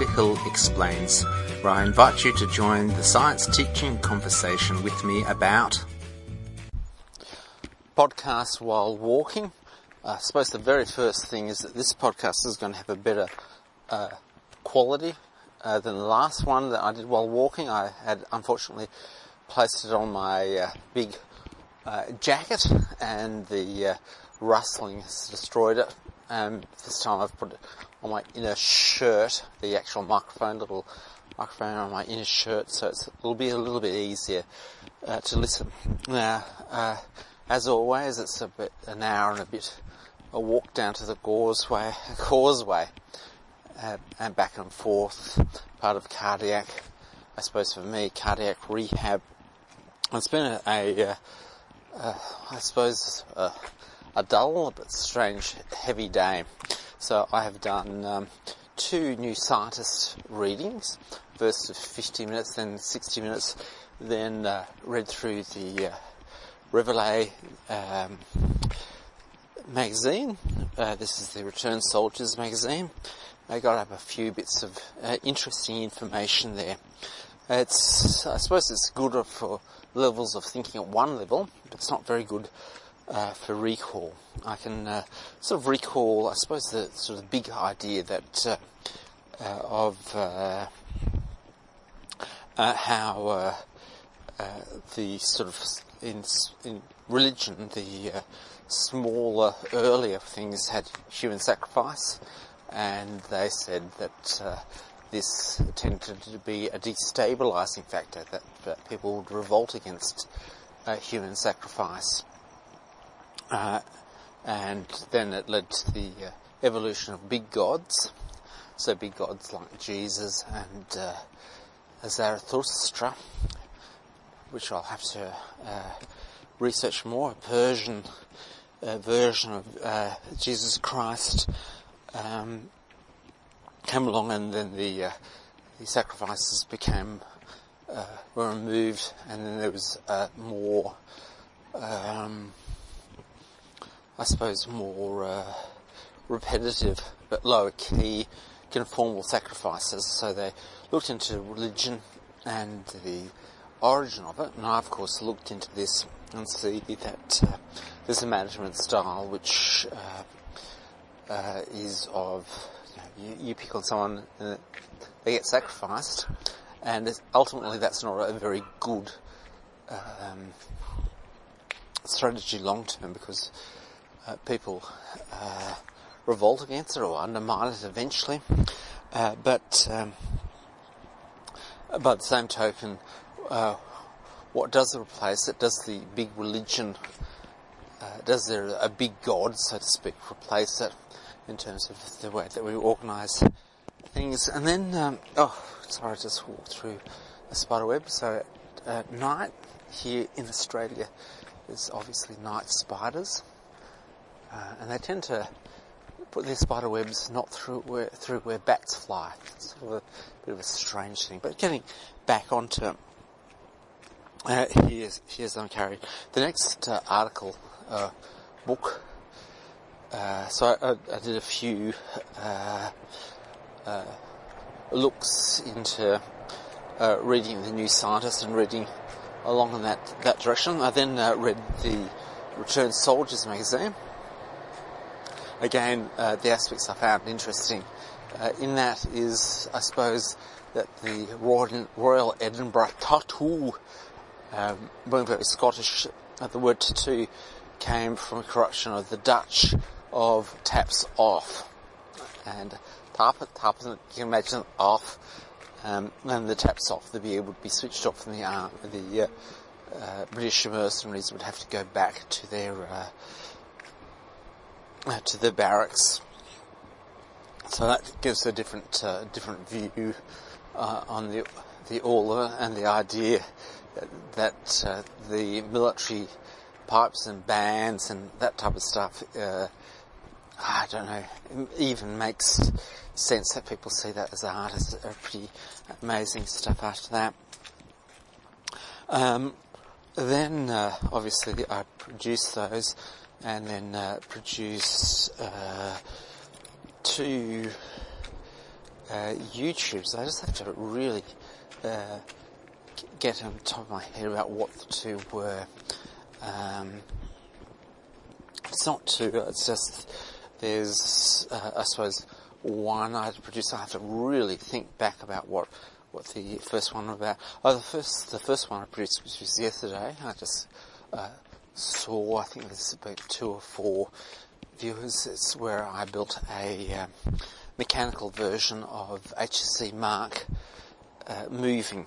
Dr. Hill Explains, where I invite you to join the science teaching conversation with me about podcasts while walking. I suppose the very first thing is that this podcast is going to have a better quality than the last one that I did while walking. I had unfortunately placed it on my big jacket, and the rustling has destroyed it. This time I've put it on my inner shirt, the actual little microphone on my inner shirt, so it'll be a little bit easier to listen. Now, as always, it's an hour and a bit a walk down to the causeway, and back and forth, part of cardiac, I suppose for me, cardiac rehab. It's been a dull but strange, heavy day. So I have done 2 New Scientist readings, first of 50 minutes, then 60 minutes, then read through the Reveille magazine. This is the Returned Soldiers magazine. I got up a few bits of interesting information there. I suppose it's good for levels of thinking at one level, but it's not very good for recall. I can sort of recall, I suppose, the sort of big idea that of how the sort of in religion, the smaller, earlier things had human sacrifice, and they said that this tended to be a destabilising factor, that people would revolt against human sacrifice. And then it led to the evolution of big gods, so big gods like Jesus and Zarathustra, which I'll have to research more. A Persian version of Jesus Christ came along, and then the sacrifices were removed, and then there was more repetitive but lower key conformal sacrifices. So they looked into religion and the origin of it, and I of course looked into this and see that there's a management style which is of, you pick on someone and they get sacrificed, and ultimately that's not a very good strategy long term, because people revolt against it or undermine it eventually. But by the same token, what does replace it? Does the big religion, does there a big God, so to speak, replace it in terms of the way that we organise things? And then, I just walked through a spider web. So at night here in Australia, there's obviously night spiders. And they tend to put their spider webs not through where bats fly. It's sort of a bit of a strange thing. But getting back onto here's carried. The next article, book. So I did a few looks into reading the New Scientist and reading along in that direction. I then read the Returned Soldiers magazine. Again, the aspects I found interesting in that is, I suppose, that the Royal Edinburgh tattoo, being very Scottish, the word tattoo came from a corruption of the Dutch of taps off. And tap, you can imagine off, and the taps off, the beer would be switched off from the arm. The British mercenaries would have to go back to their barracks. So that gives a different view on the order and the idea that the military pipes and bands and that type of stuff, I don't know, even makes sense that people see that as art. It's a pretty amazing stuff after that. Then obviously I produced those, and then produced 2 YouTubes, I just have to really get on top of my head about what the two were. It's not two, it's just there's, I suppose, one I had to produce. I have to really think back about what the first one was about. Oh, the first one I produced was yesterday. I just saw, I think there's about 2 or 4 viewers. It's where I built a mechanical version of HSC Mark moving.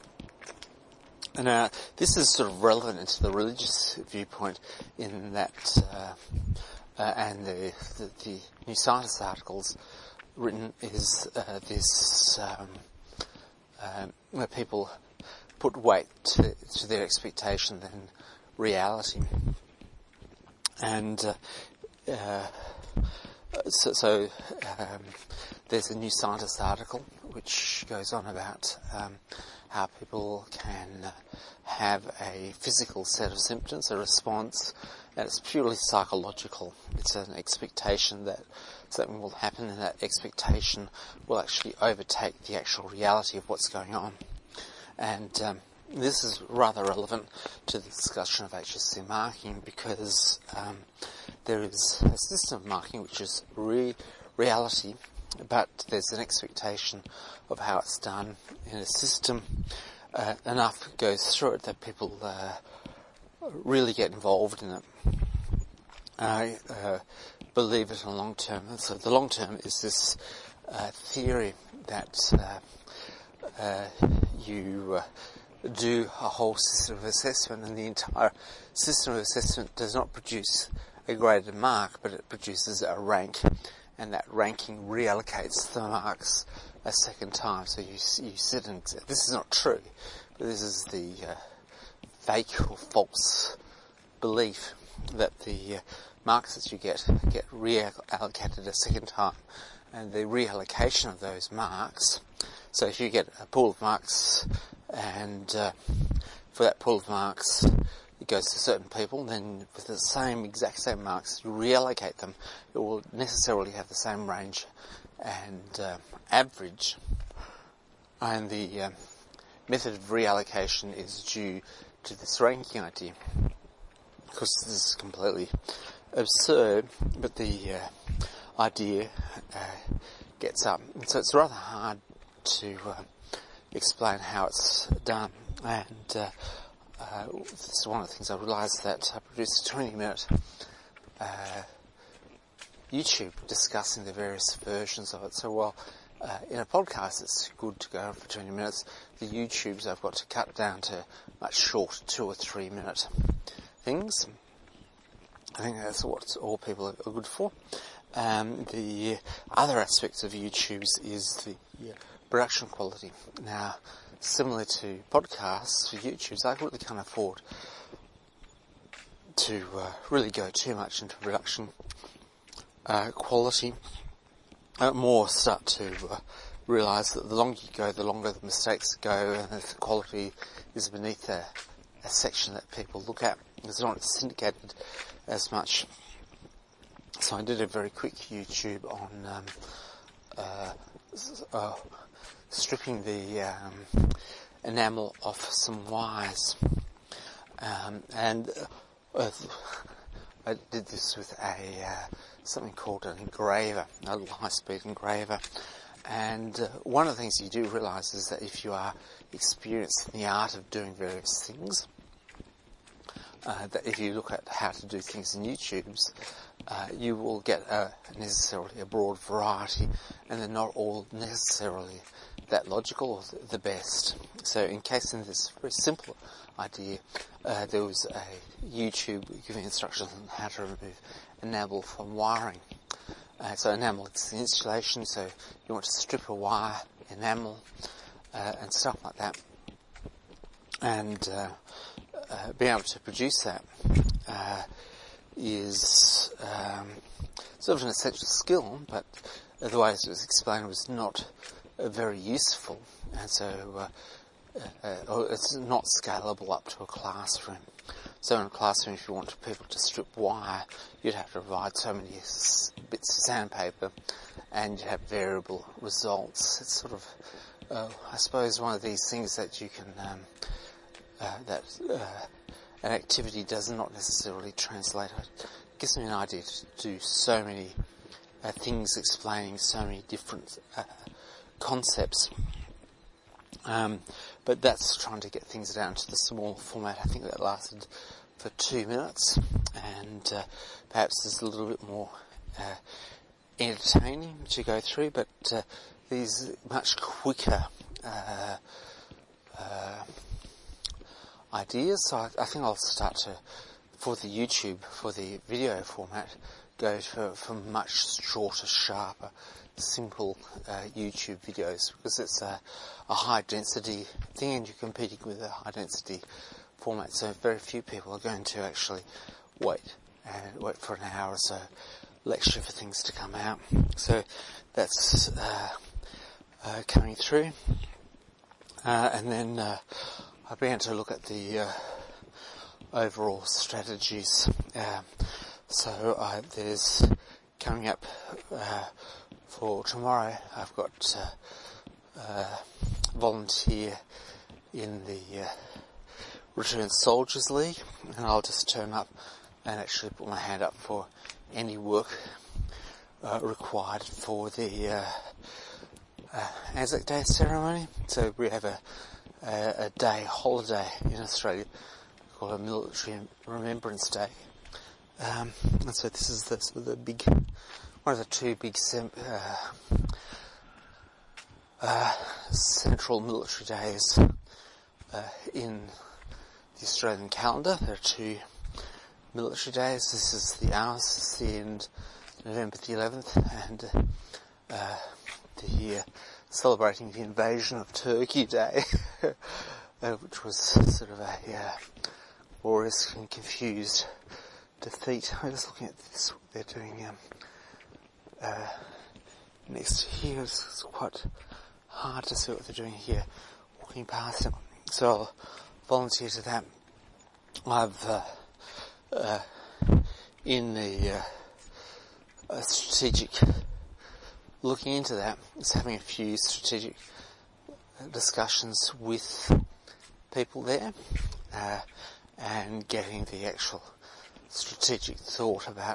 Now, this is sort of relevant to the religious viewpoint in that, and the New Scientist articles written is this, where people put weight to their expectation than reality. And so there's a New Scientist article which goes on about how people can have a physical set of symptoms, a response, and it's purely psychological. It's an expectation that something will happen, and that expectation will actually overtake the actual reality of what's going on. And this is rather relevant to the discussion of HSC marking, because there is a system of marking which is reality, but there's an expectation of how it's done in a system. Enough goes through it that people really get involved in it. I believe it in the long term. And so the long term is this theory that you do a whole system of assessment, and the entire system of assessment does not produce a graded mark, but it produces a rank, and that ranking reallocates the marks a second time. So you sit and, this is not true, but this is the fake or false belief that the marks that you get reallocated a second time, and the reallocation of those marks. So if you get a pool of marks, and for that pool of marks it goes to certain people, then with the exact same marks, you reallocate them, it will necessarily have the same range and average. And the method of reallocation is due to this ranking idea. Of course, this is completely absurd, but the idea gets up. And so it's rather hard to explain how it's done. And this is one of the things I realised, that I produced a 20-minute YouTube discussing the various versions of it. So while in a podcast it's good to go on for 20 minutes, the YouTubes I've got to cut down to much shorter 2 or 3 minute things. I think that's what all people are good for. The other aspect of YouTubes is the production quality. Now, similar to podcasts, for YouTubes, I really can't afford to really go too much into production quality. More start to realise that the longer you go, the longer the mistakes go, and if the quality is beneath a section that people look at, it's not syndicated as much. So I did a very quick YouTube on stripping the enamel off some wires, and I did this with something called an engraver, a high-speed engraver. And one of the things you do realise is that if you are experienced in the art of doing various things, that if you look at how to do things in YouTubes, you will get necessarily a broad variety, and they're not all necessarily that logical or the best. So in case in this very simple idea, there was a YouTube giving instructions on how to remove enamel from wiring. So enamel is the insulation, so you want to strip a wire, enamel, and stuff like that. And being able to produce that is sort of an essential skill, but the way it was explained was not very useful, and so it's not scalable up to a classroom. So in a classroom, if you want people to strip wire, you'd have to provide so many bits of sandpaper and you have variable results. It's sort of, I suppose, one of these things that you can, an activity does not necessarily translate. It gives me an idea to do so many things explaining so many different concepts. But that's trying to get things down to the small format. I think that lasted for 2 minutes, and perhaps there's a little bit more entertaining to go through, but these much quicker ideas. So I think I'll start to, for the YouTube, for the video format, go for much shorter, sharper, simple YouTube videos, because it's a high density thing and you're competing with a high density format, so very few people are going to actually wait for an hour or so lecture for things to come out. So that's coming through, and then I began to look at the overall strategies. So there's coming up for tomorrow, I've got volunteer in the Returned Soldiers League, and I'll just turn up and actually put my hand up for any work required for the Anzac Day ceremony. So we have a day holiday in Australia called a Military Remembrance Day, and so this is the big, one of the two big central military days in the Australian calendar. There are two military days. This is ours. It's the end, November the 11th, and the celebrating the invasion of Turkey Day, which was sort of a glorious and confused defeat. I'm just looking at this. They're doing next here. It's quite hard to see what they're doing here, walking past them. So I'll volunteer to that. I've in the strategic, looking into that, is having a few strategic discussions with people there, and getting the actual strategic thought about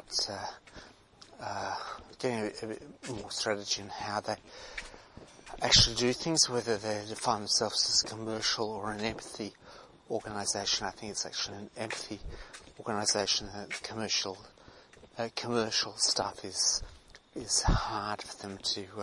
getting a bit more strategy in how they actually do things, whether they define themselves as commercial or an empathy organisation. I think it's actually an empathy organisation. Commercial stuff is hard for them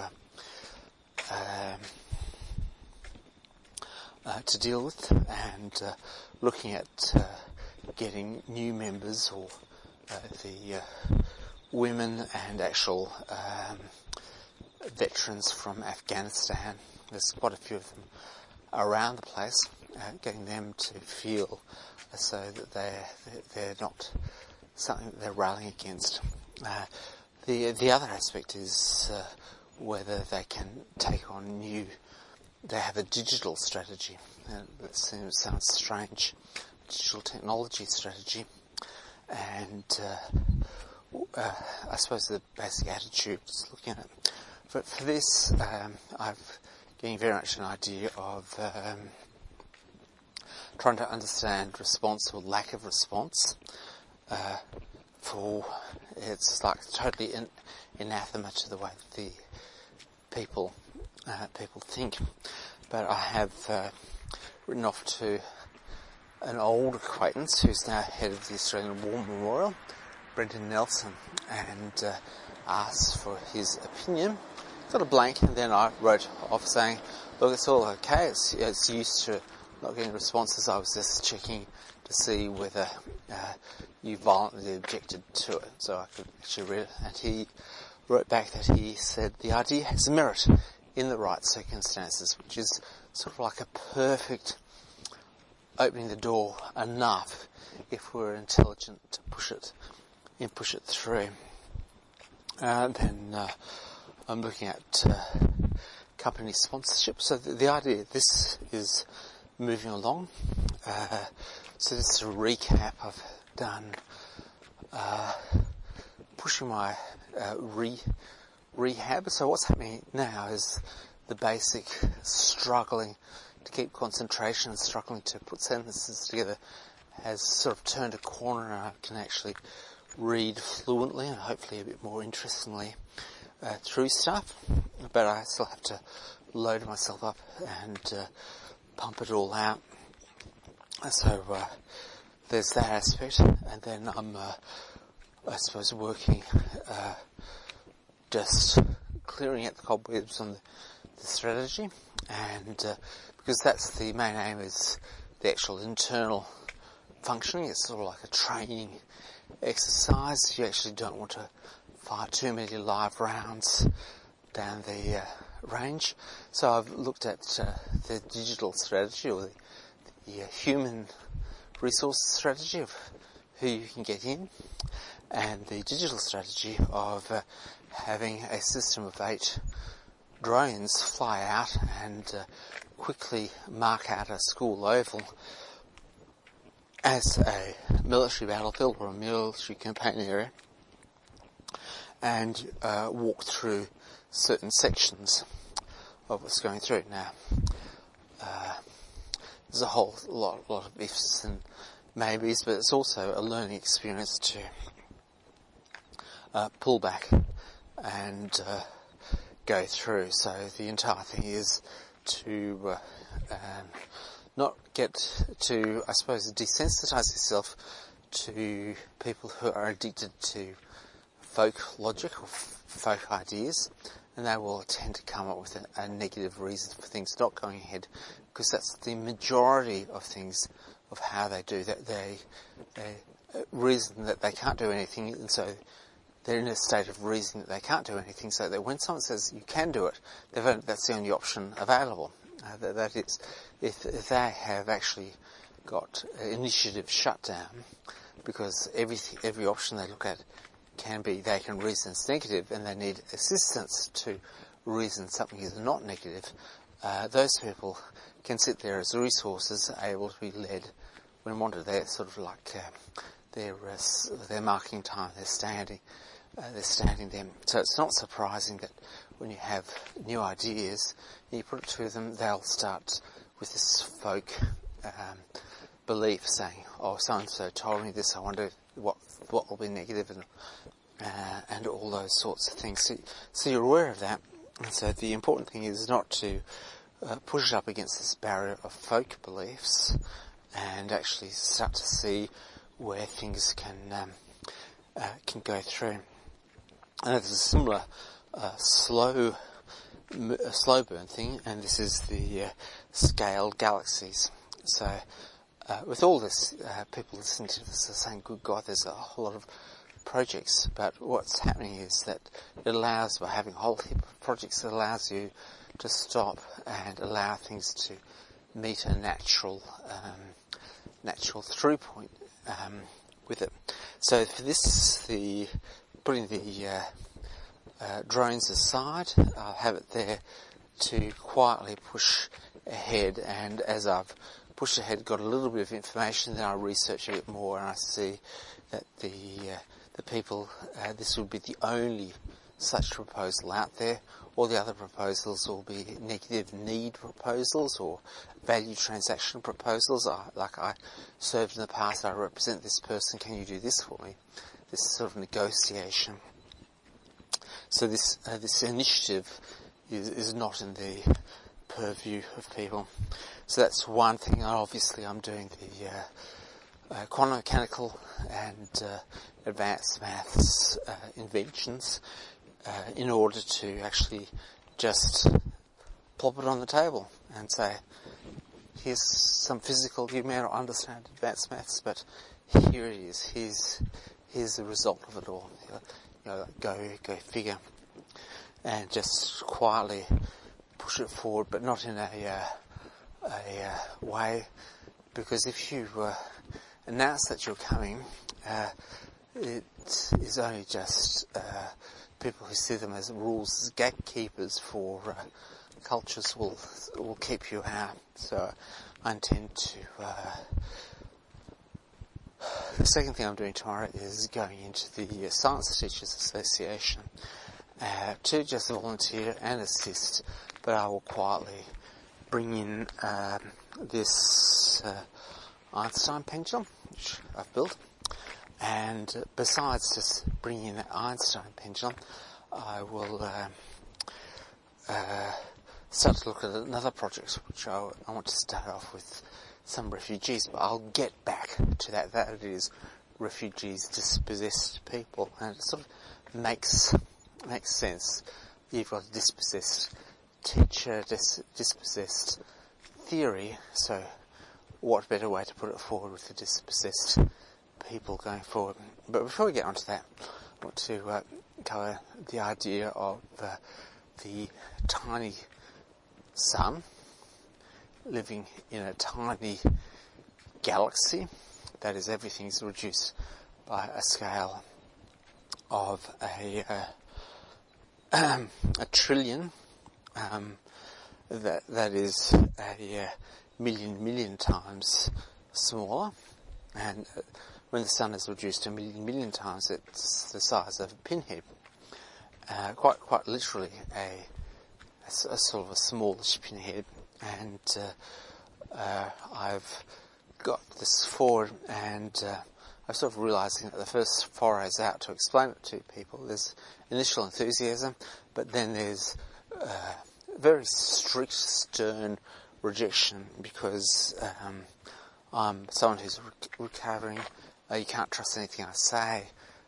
to deal with, and looking at getting new members, or the women and actual veterans from Afghanistan. There's quite a few of them around the place, getting them to feel as though that they're not something that they're rallying against. The other aspect is whether they can take on they have a digital strategy. That sounds strange. Digital technology strategy, and I suppose the basic attitude is looking at it. But for this, I'm getting very much an idea of trying to understand response or lack of response. It's like totally anathema to the way that the people think. But I have written off to an old acquaintance who's now head of the Australian War Memorial, Brendan Nelson, and asked for his opinion. Got a blank, and then I wrote off saying, look, it's all okay, it's used to not getting responses. I was just checking to see whether you violently objected to it, so I could actually read it. And he wrote back that he said the idea has merit in the right circumstances, which is sort of like a perfect opening the door enough if we're intelligent to push it through. Then I'm looking at company sponsorship. So the idea, this is moving along. So this is a recap. I've done pushing my rehab. So what's happening now is the basic struggling to keep concentration and struggling to put sentences together has sort of turned a corner, and I can actually read fluently and hopefully a bit more interestingly through stuff, but I still have to load myself up and pump it all out. So there's that aspect, and then I'm I suppose working just clearing out the cobwebs on the strategy, and because that's the main aim, is the actual internal functioning. It's sort of like a training exercise. You actually don't want to fire too many live rounds down the range. So I've looked at the digital strategy, or the human resource strategy of who you can get in, and the digital strategy of having a system of 8 drones fly out and quickly mark out a school oval as a military battlefield or a military campaign area, and walk through certain sections of what's going through. Now, there's a whole lot of ifs and maybes, but it's also a learning experience to pull back and go through. So the entire thing is to not get to, I suppose, desensitize yourself to people who are addicted to folk logic or folk ideas, and they will tend to come up with a negative reason for things not going ahead, because that's the majority of things of how they do that. They reason that they can't do anything, and so they're in a state of reason that they can't do anything, so that when someone says you can do it, that's the only option available. That is, if they have actually got initiative shut down, because every option they look at they can reason it's negative, and they need assistance to reason something is not negative, those people can sit there as resources, able to be led when wanted. They're sort of like their marking time, they're standing there. So it's not surprising that when you have new ideas, you put it to them, they'll start with this folk belief, saying, "Oh, so and so told me this. I wonder what will be negative," and all those sorts of things. So you're aware of that. And so the important thing is not to push it up against this barrier of folk beliefs, and actually start to see where things can go through. And there's a similar slow burn thing, and this is the scaled galaxies. So with all this, people listening to this are saying, "Good God, there's a whole lot of projects." But what's happening is that it allows, by having a whole heap of projects, it allows you to stop and allow things to meet a natural through point with it. So for this, putting the drones aside, I'll have it there to quietly push ahead, and as I've pushed ahead, got a little bit of information, then I research a bit more, and I see that the people, this would be the only such proposal out there. All the other proposals will be negative need proposals or value transaction proposals. Like I served in the past, I represent this person, can you do this for me? This sort of negotiation. So this initiative is not in the purview of people. So that's one thing. And obviously I'm doing the quantum mechanical and advanced maths inventions in order to actually just plop it on the table and say, here's some physical, you may not understand advanced maths, but here it is, here's the result of it all. Go figure. And just quietly push it forward, but not in a way, because if you announce that you're coming, it is only just people who see them as rules, as gatekeepers for cultures will keep you out. So I intend to. The second thing I'm doing tomorrow is going into the Science Teachers Association to just volunteer and assist, but I will quietly bring in this Einstein pendulum, which I've built, and besides just bringing in that Einstein pendulum, I will start to look at another project, which I want to start off with some refugees, but I'll get back to that. That is refugees, dispossessed people, and it sort of makes sense. You've got a dispossessed teacher, dispossessed theory, so what better way to put it forward with the dispossessed people going forward. But before we get onto that, I want to cover the idea of the tiny sun living in a tiny galaxy. That is, everything is reduced by a scale of a trillion. That is a million times smaller, and when the sun is reduced a million times, it's the size of a pinhead. Quite literally a sort of a smallish pinhead, and I've got this forward, and I'm sort of realising that the first forays out to explain it to people, there's initial enthusiasm, but then there's very strict, stern rejection, because I'm someone who's recovering. You can't trust anything I say.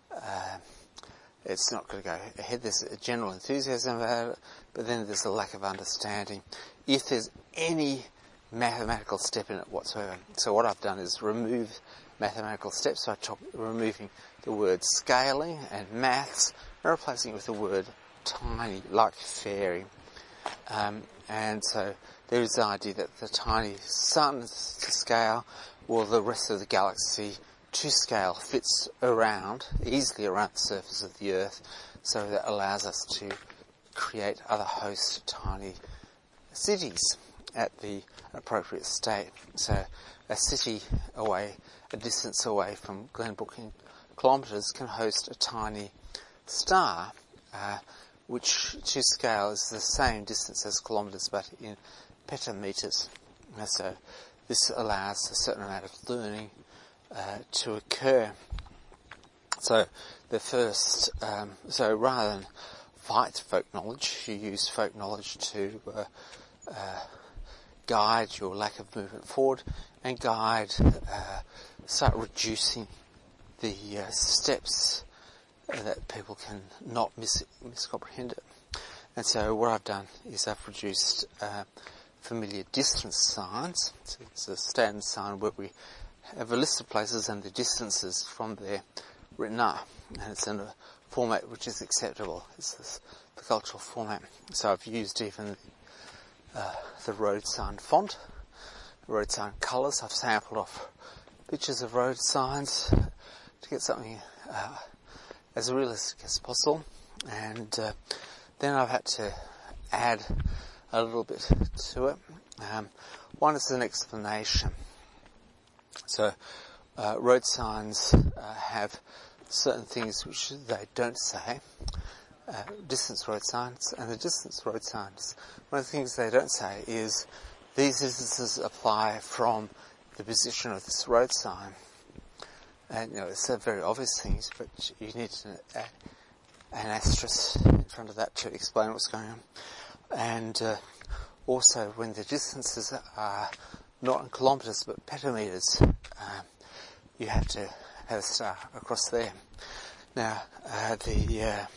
It's not going to go ahead. There's a general enthusiasm about it, but then there's a lack of understanding if there's any mathematical step in it whatsoever. So what I've done is remove mathematical steps by removing the word scaling and maths and replacing it with the word tiny, like fairy. And so there is the idea that the tiny sun to scale, or the rest of the galaxy to scale, fits easily around the surface of the Earth, so that allows us to create other host tiny cities at the appropriate state. So a city away, a distance away from Glenbrook in kilometres, can host a tiny star, which to scale is the same distance as kilometres, but in petameters. So this allows a certain amount of learning to occur. So the first, so rather than fight folk knowledge, you use folk knowledge to guide your lack of movement forward, and start reducing the steps that people can not miscomprehend it. And so what I've done is I've produced familiar distance signs. So it's a standard sign where we have a list of places and the distances from there written up, and it's in a format which is acceptable. It's the cultural format. So I've used even the road sign font, the road sign colours. I've sampled off pictures of road signs to get something as realistic as possible, and then I've had to add a little bit to it. One is an explanation. So road signs have certain things which they don't say. Distance road signs, and the distance road signs, one of the things they don't say is these distances apply from the position of this road sign. And it's a very obvious things, but you need an asterisk in front of that to explain what's going on. And also, when the distances are not in kilometres but petameters, you have to have a star across there. Now, the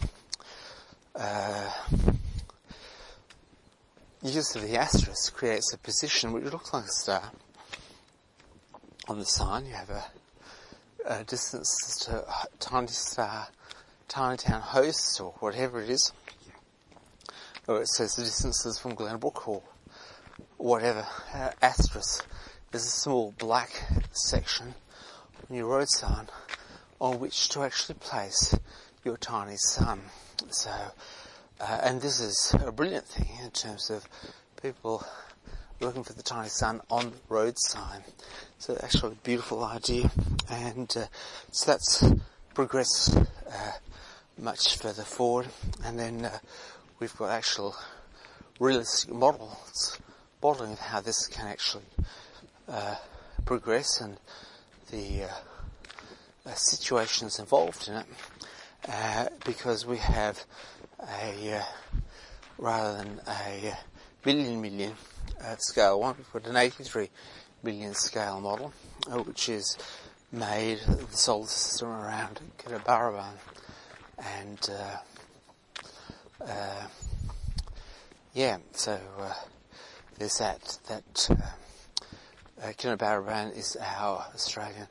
use of the asterisk creates a position which looks like a star on the sign. You have a distance to tiny star, tiny town host, or whatever it is. Or it says the distances from Glenbrook, or whatever. Asterisk is a small black section on your road sign on which to actually place your tiny sun. So, and this is a brilliant thing in terms of people looking for the tiny sun on the road sign. So actually a beautiful idea, and so that's progressed much further forward. And then we've got actual realistic models modelling of how this can actually progress and the situations involved in it, because we have rather than a million scale one, we've got an 83 million scale model, which is made the solar system around Kinabalu, and so there's that Kinabalu is our Australian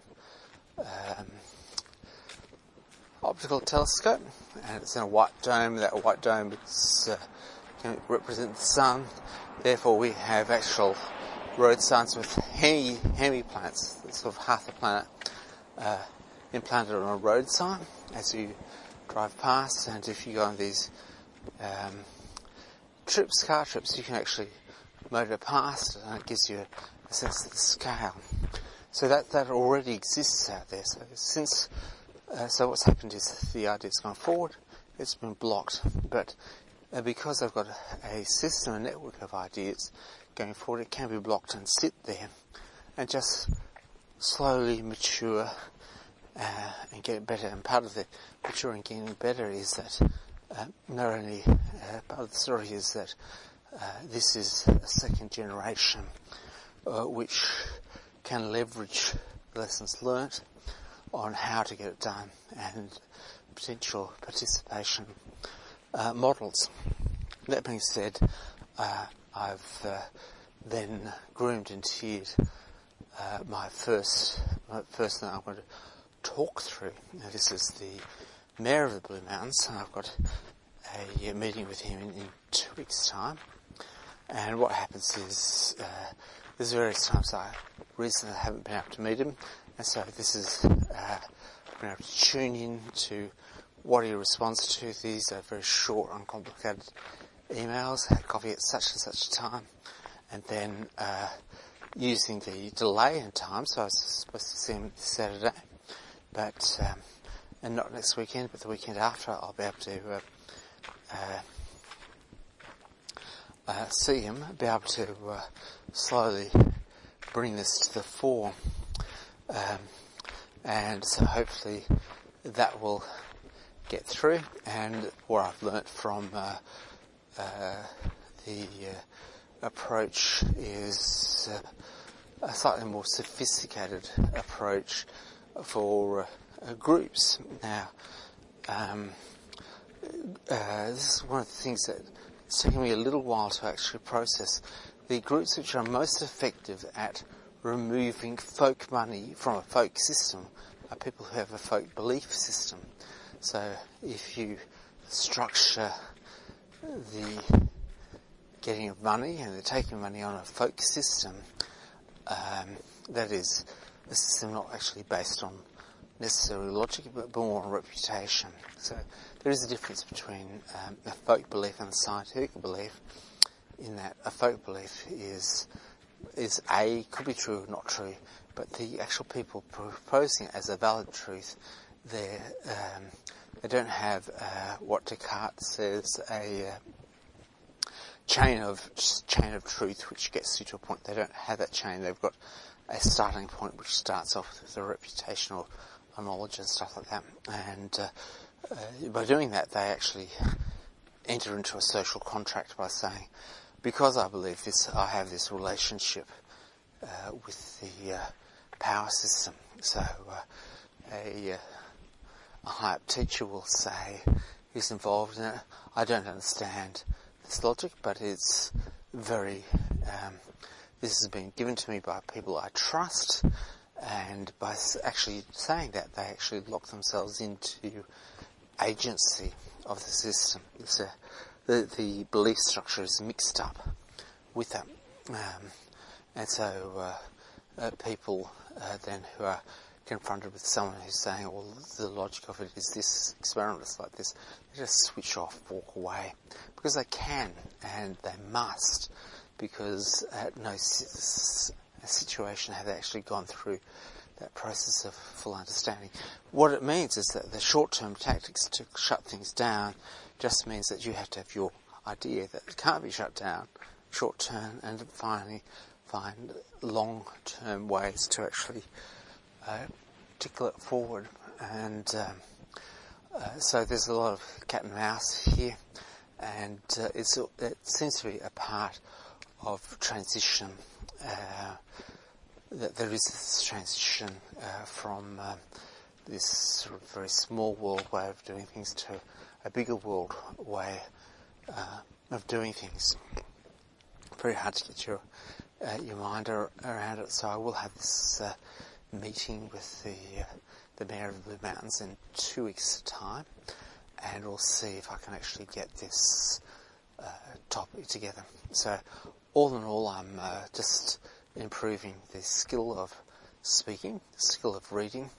optical telescope, and it's in a white dome. That white dome can represent the sun. Therefore, we have actual road signs with hemi-planets, sort of half the planet implanted on a road sign as you drive past. And if you go on these car trips, you can actually motor past, and it gives you a sense of the scale. So that already exists out there. So what's happened is the idea's gone forward, it's been blocked, but because I've got a system, a network of ideas going forward, it can be blocked and sit there and just slowly mature and get better. And part of the maturing and getting better is that not only part of the story is that this is a second generation which can leverage lessons learnt on how to get it done and potential participation models. That being said, I've then groomed and tiered my first thing I'm going to talk through. Now, this is the Mayor of the Blue Mountains, and I've got a meeting with him in 2 weeks' time. And what happens is there's various times I recently haven't been able to meet him, and so this is I've been able to tune in to what he responds to. These are very short, uncomplicated emails. I had coffee at such and such a time, and then using the delay in time, so I was supposed to see him this Saturday, but and not next weekend, but the weekend after, I'll be able to see him, be able to slowly bring this to the fore, and so hopefully that will get through. And what I've learnt from the approach is a slightly more sophisticated approach for groups. Now, this is one of the things that it's taken me a little while to actually process. The groups which are most effective at removing folk money from a folk system are people who have a folk belief system. So if you structure the getting of money and the taking of money on a folk system, that is a system not actually based on necessarily logic, but more on reputation. So there is a difference between a folk belief and a scientific belief, in that a folk belief is could be true or not true, but the actual people proposing it as a valid truth, they don't have what Descartes says a chain of truth which gets you to a point. They don't have that chain. They've got a starting point which starts off with a reputational knowledge and stuff like that. And by doing that, they actually enter into a social contract by saying, because I believe this, I have this relationship with the power system. So a high-up teacher will say, who's involved in it, I don't understand this logic, but it's very, this has been given to me by people I trust, and by actually saying that, they actually lock themselves into agency of the system. So the belief structure is mixed up with that. And so people then who are confronted with someone who's saying, well, the logic of it is this, experiment is like this, they just switch off, walk away, because they can and they must, because at no situation have they actually gone through that process of full understanding. What it means is that the short-term tactics to shut things down just means that you have to have your idea that it can't be shut down short-term, and finally find long-term ways to actually tickle it forward. And so there's a lot of cat and mouse here, and it seems to be a part of transition, that there is this transition from this sort of very small world way of doing things to a bigger world way of doing things. Very hard to get your mind around it. So I will have this meeting with the Mayor of the Blue Mountains in 2 weeks' time, and we'll see if I can actually get this topic together. So all in all, I'm just improving the skill of speaking, the skill of reading,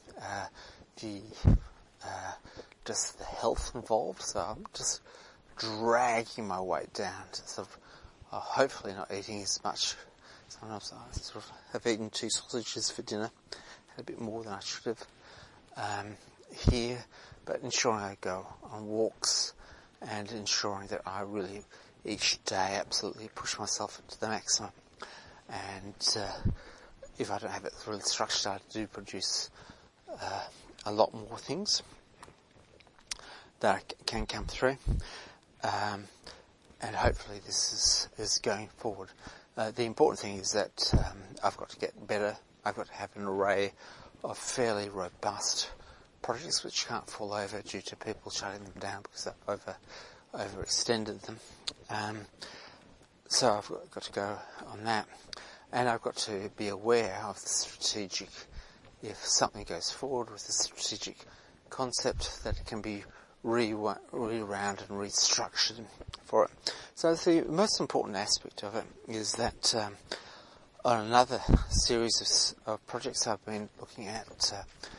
just the health involved. So I'm just dragging my weight down to sort of hopefully not eating as much. Sometimes I sort of have eaten 2 sausages for dinner, had a bit more than I should have here, but ensuring I go on walks and ensuring that I really each day absolutely push myself to the maximum. And if I don't have it really structured, I do produce a lot more things that can come through. And hopefully this is going forward. The important thing is that I've got to get better. I've got to have an array of fairly robust projects which can't fall over due to people shutting them down because I've overextended them. So I've got to go on that. And I've got to be aware of the strategic, if something goes forward with a strategic concept, that it can be rewound and restructured for it. So the most important aspect of it is that on another series of projects I've been looking at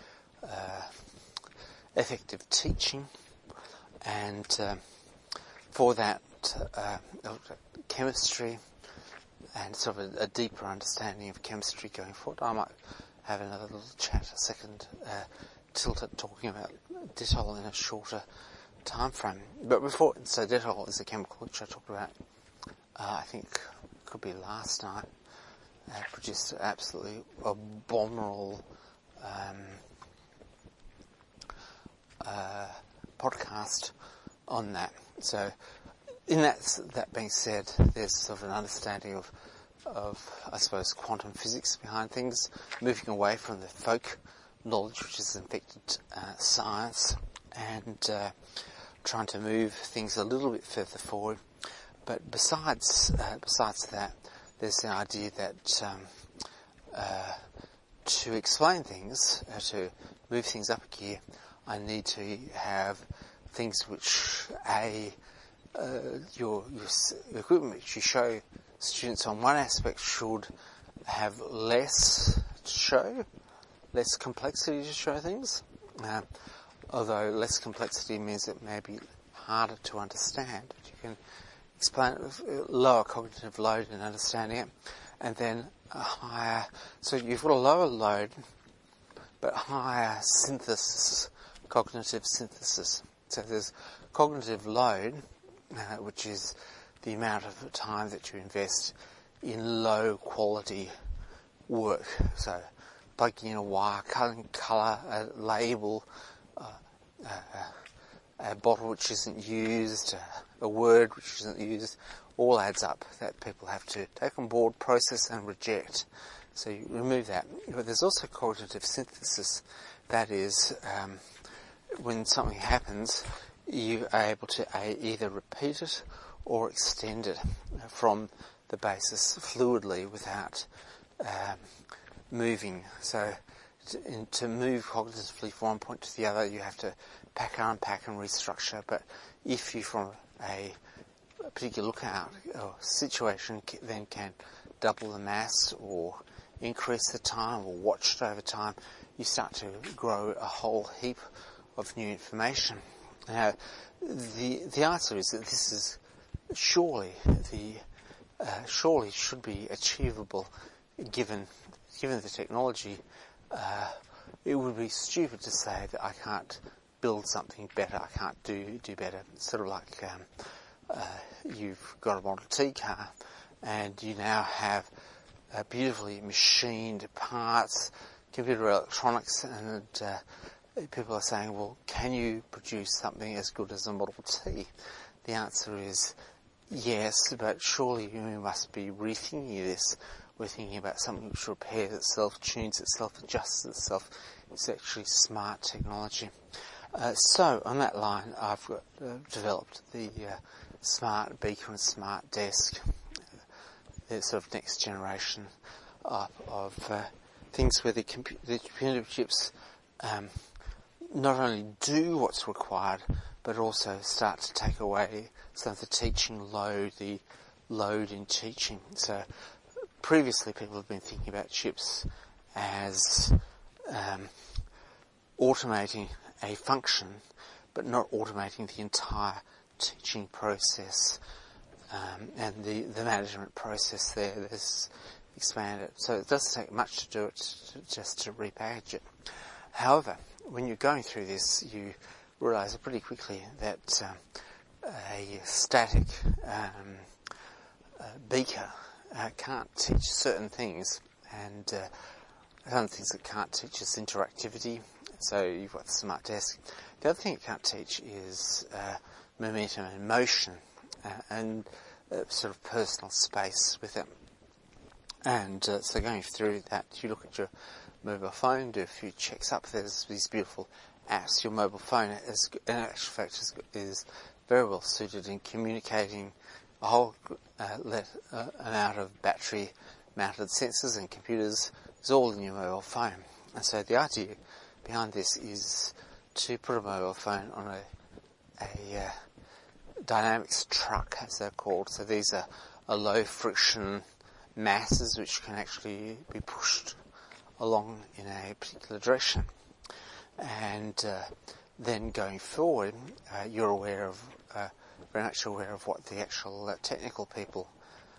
effective teaching, and for that chemistry and sort of a deeper understanding of chemistry going forward. I might have another little chat, a second tilt at talking about Dettol in a shorter time frame. But before, so Dettol is a chemical which I talked about, I think it could be last night. Produced an absolutely abominable podcast on that. So, in that being said, there's sort of an understanding of I suppose quantum physics behind things, moving away from the folk knowledge which is infected science, and trying to move things a little bit further forward. But besides that, there's the idea that to explain things, to move things up a gear, I need to have things which your equipment which you show students on one aspect should have less to show, less complexity to show things, although less complexity means it may be harder to understand. But you can explain it with lower cognitive load in understanding it, and then a higher, so you've got a lower load but higher synthesis, cognitive synthesis. So there's cognitive load, which is the amount of time that you invest in low quality work. So plugging in a wire, cutting colour, a label, a bottle which isn't used, a word which isn't used, all adds up that people have to take on board, process and reject. So you remove that. But there's also cognitive synthesis. That is, when something happens, you are able to either repeat it or extend it from the basis fluidly without moving. So to move cognitively from one point to the other, you have to pack, unpack and restructure. But if you, from a particular lookout or situation, then can double the mass or increase the time or watch it over time, you start to grow a whole heap of new information. Now, the answer is that this is surely should be achievable given the technology it would be stupid to say that I can't build something better, I can't do better. It's sort of like you've got a Model T car and you now have beautifully machined parts, computer electronics, and people are saying, well, can you produce something as good as a Model T? The answer is yes, but surely we must be rethinking this. We're thinking about something which repairs itself, tunes itself, adjusts itself. It's actually smart technology. So on that line, I've developed the smart beacon, smart desk, the sort of next generation of things where the computer chips not only do what's required, but also start to take away some of the teaching load, the load in teaching. So previously people have been thinking about chips as automating a function, but not automating the entire teaching process, and the management process there is expanded. So it doesn't take much to do it, just to repackage it. However, when you're going through this, you realise pretty quickly that a static beaker can't teach certain things, and some things it can't teach is interactivity. So you've got the smart desk. The other thing it can't teach is momentum and motion, and sort of personal space with it. And so going through that, you look at your mobile phone, do a few checks up. There's these beautiful apps. Your mobile phone, in actual fact, is very well suited in communicating a whole amount of battery-mounted sensors and computers is all in your mobile phone. And so the idea behind this is to put a mobile phone on a dynamics truck, as they're called. So these are low-friction masses which can actually be pushed along in a particular direction. And then going forward, you're aware of, very much aware of what the actual technical people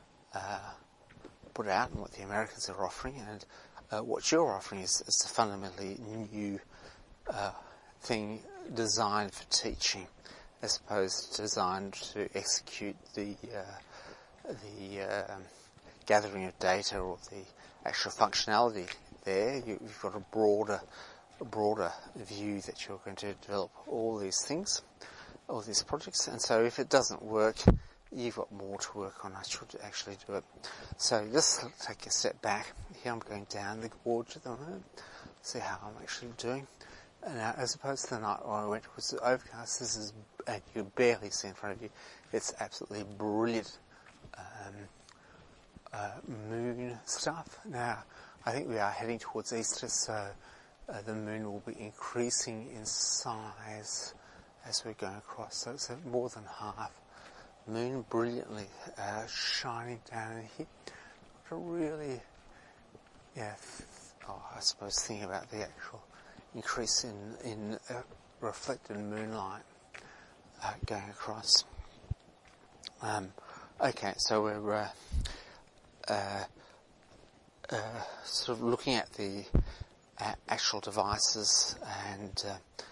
put out and what the Americans are offering, and what you're offering is a fundamentally new thing designed for teaching, as opposed to designed to execute the gathering of data or the actual functionality there. You've got a broader view that you're going to develop all these things, all these projects, and so if it doesn't work, you've got more to work on. I should actually do it. So just take a step back. Here I'm going down the gorge at the moment, see how I'm actually doing. And now, as opposed to the night when I went, it was overcast. This is, and you can barely see in front of you. It's absolutely brilliant moon stuff. Now, I think we are heading towards Easter, so the moon will be increasing in size as we're going across. So it's more than half moon, brilliantly shining down in here. To really, I suppose thinking about the actual increase in reflected moonlight going across. Okay, so we're sort of looking at the actual devices, and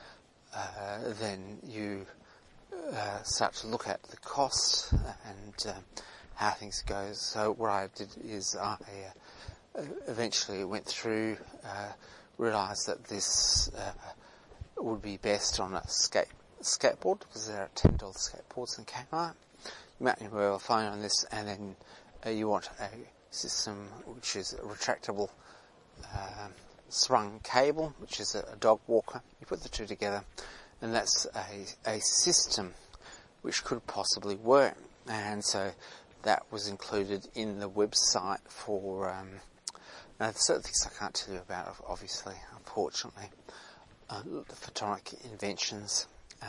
then you start to look at the costs and how things go. So what I did is I eventually went through, realised that this would be best on a skateboard, because there are $10 skateboards in Kmart. You mount your mobile phone on this, and then you want a system which is a retractable sprung cable, which is a dog walker. You put the two together, and that's a system which could possibly work. And so that was included in the website for now, there's certain things I can't tell you about, obviously, unfortunately, the photonic inventions,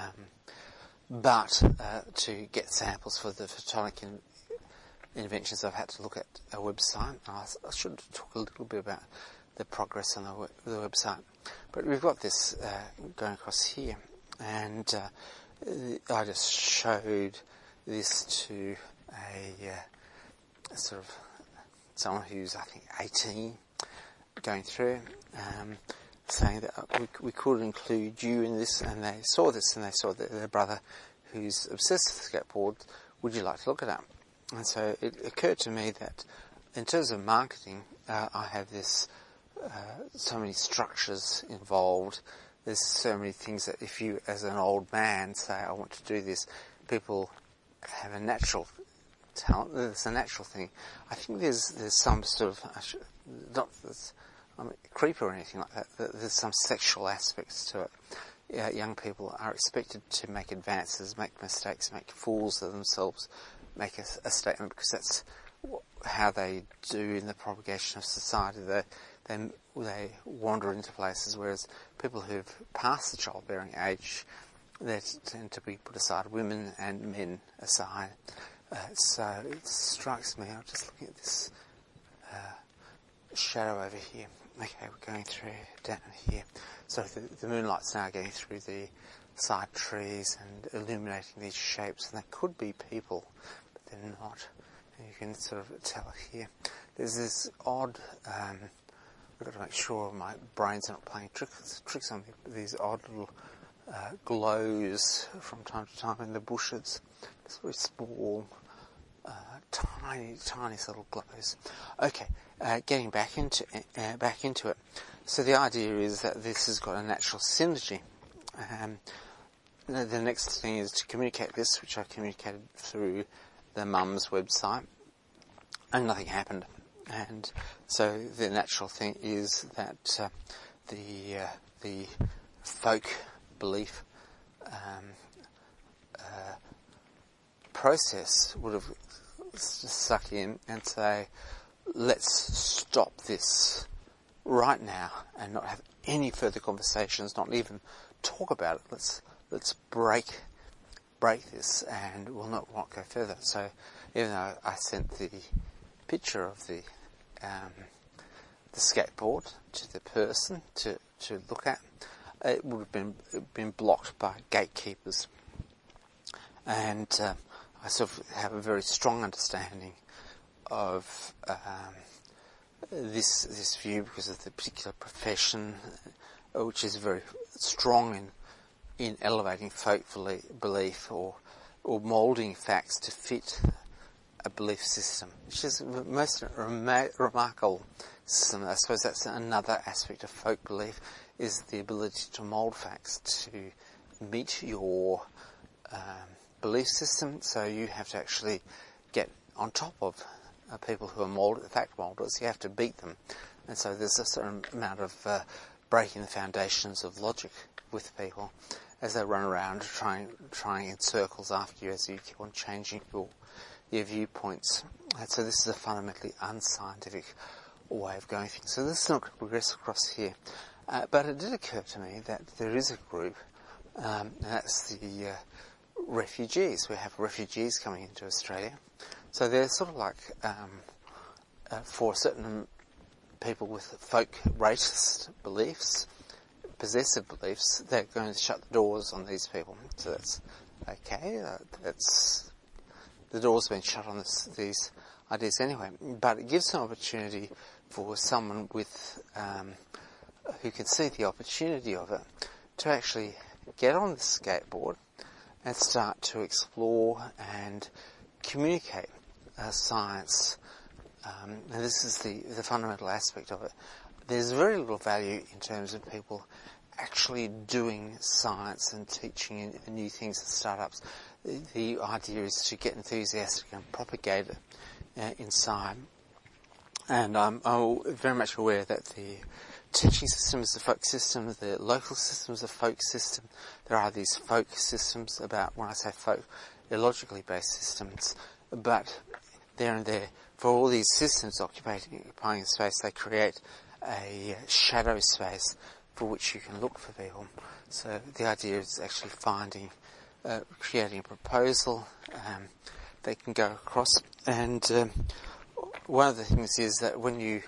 but to get samples for the photonic inventions, I've had to look at a website. I should talk a little bit about the progress on the website. But we've got this going across here, and I just showed this to a sort of someone who's, I think, 18, going through, saying that we could include you in this, and they saw this, and they saw that their brother, who's obsessed with skateboards, would you like to look at it? And so it occurred to me that in terms of marketing, I have this, so many structures involved. There's so many things that if you, as an old man, say, I want to do this, people have a natural talent. There's a natural thing. I think there's some sort of, not that I'm a creep or anything like that, there's some sexual aspects to it. Young people are expected to make advances, make mistakes, make fools of themselves, make a statement, because that's how they do in the propagation of society. They wander into places, whereas people who've passed the childbearing age, they tend to be put aside, women and men aside. So it strikes me, I'm just looking at this shadow over here. Okay, we're going through down here. So the moonlight's now going through the side trees and illuminating these shapes, and they could be people, but they're not. And you can sort of tell here. There's this odd, I've got to make sure my brains are not playing tricks on me, these odd little glows from time to time in the bushes. It's very small, tiny little glows. Okay, getting back into it. So the idea is that this has got a natural synergy. The next thing is to communicate this, which I communicated through the mum's website, and nothing happened. And so the natural thing is that the folk belief process would have stuck in and say, let's stop this right now and not have any further conversations, not even talk about it. Let's break this, and we'll not go further. So even though I sent the picture of the skateboard to the person to look at, it would have been blocked by gatekeepers. And I sort of have a very strong understanding of this view because of the particular profession, which is very strong in elevating folk belief or moulding facts to fit a belief system, which is the most remarkable system. I suppose that's another aspect of folk belief, is the ability to mould facts to meet your belief system. So you have to actually get on top of people who are fact moulders. You have to beat them. And so there's a certain amount of breaking the foundations of logic with people as they run around trying in circles after you as you keep on changing your viewpoints. And so this is a fundamentally unscientific way of going things. So this is not going to progress across here. But it did occur to me that there is a group, and that's the refugees. We have refugees coming into Australia. So they're sort of like, for certain people with folk racist beliefs, possessive beliefs, they're going to shut the doors on these people. So that's okay. The door's been shut on these ideas anyway. But it gives an opportunity for someone with who can see the opportunity of it to actually get on the skateboard and start to explore and communicate science. And this is the fundamental aspect of it. There's very little value in terms of people actually doing science and teaching new things at startups. The idea is to get enthusiastic and propagate it inside. And I'm very much aware that the teaching system is a folk system, the local system is a folk system. There are these folk systems about, when I say folk, they're logically based systems, but there and there, for all these systems occupying space, they create a shadow space for which you can look for people. So the idea is actually creating a proposal they can go across. And one of the things is that when you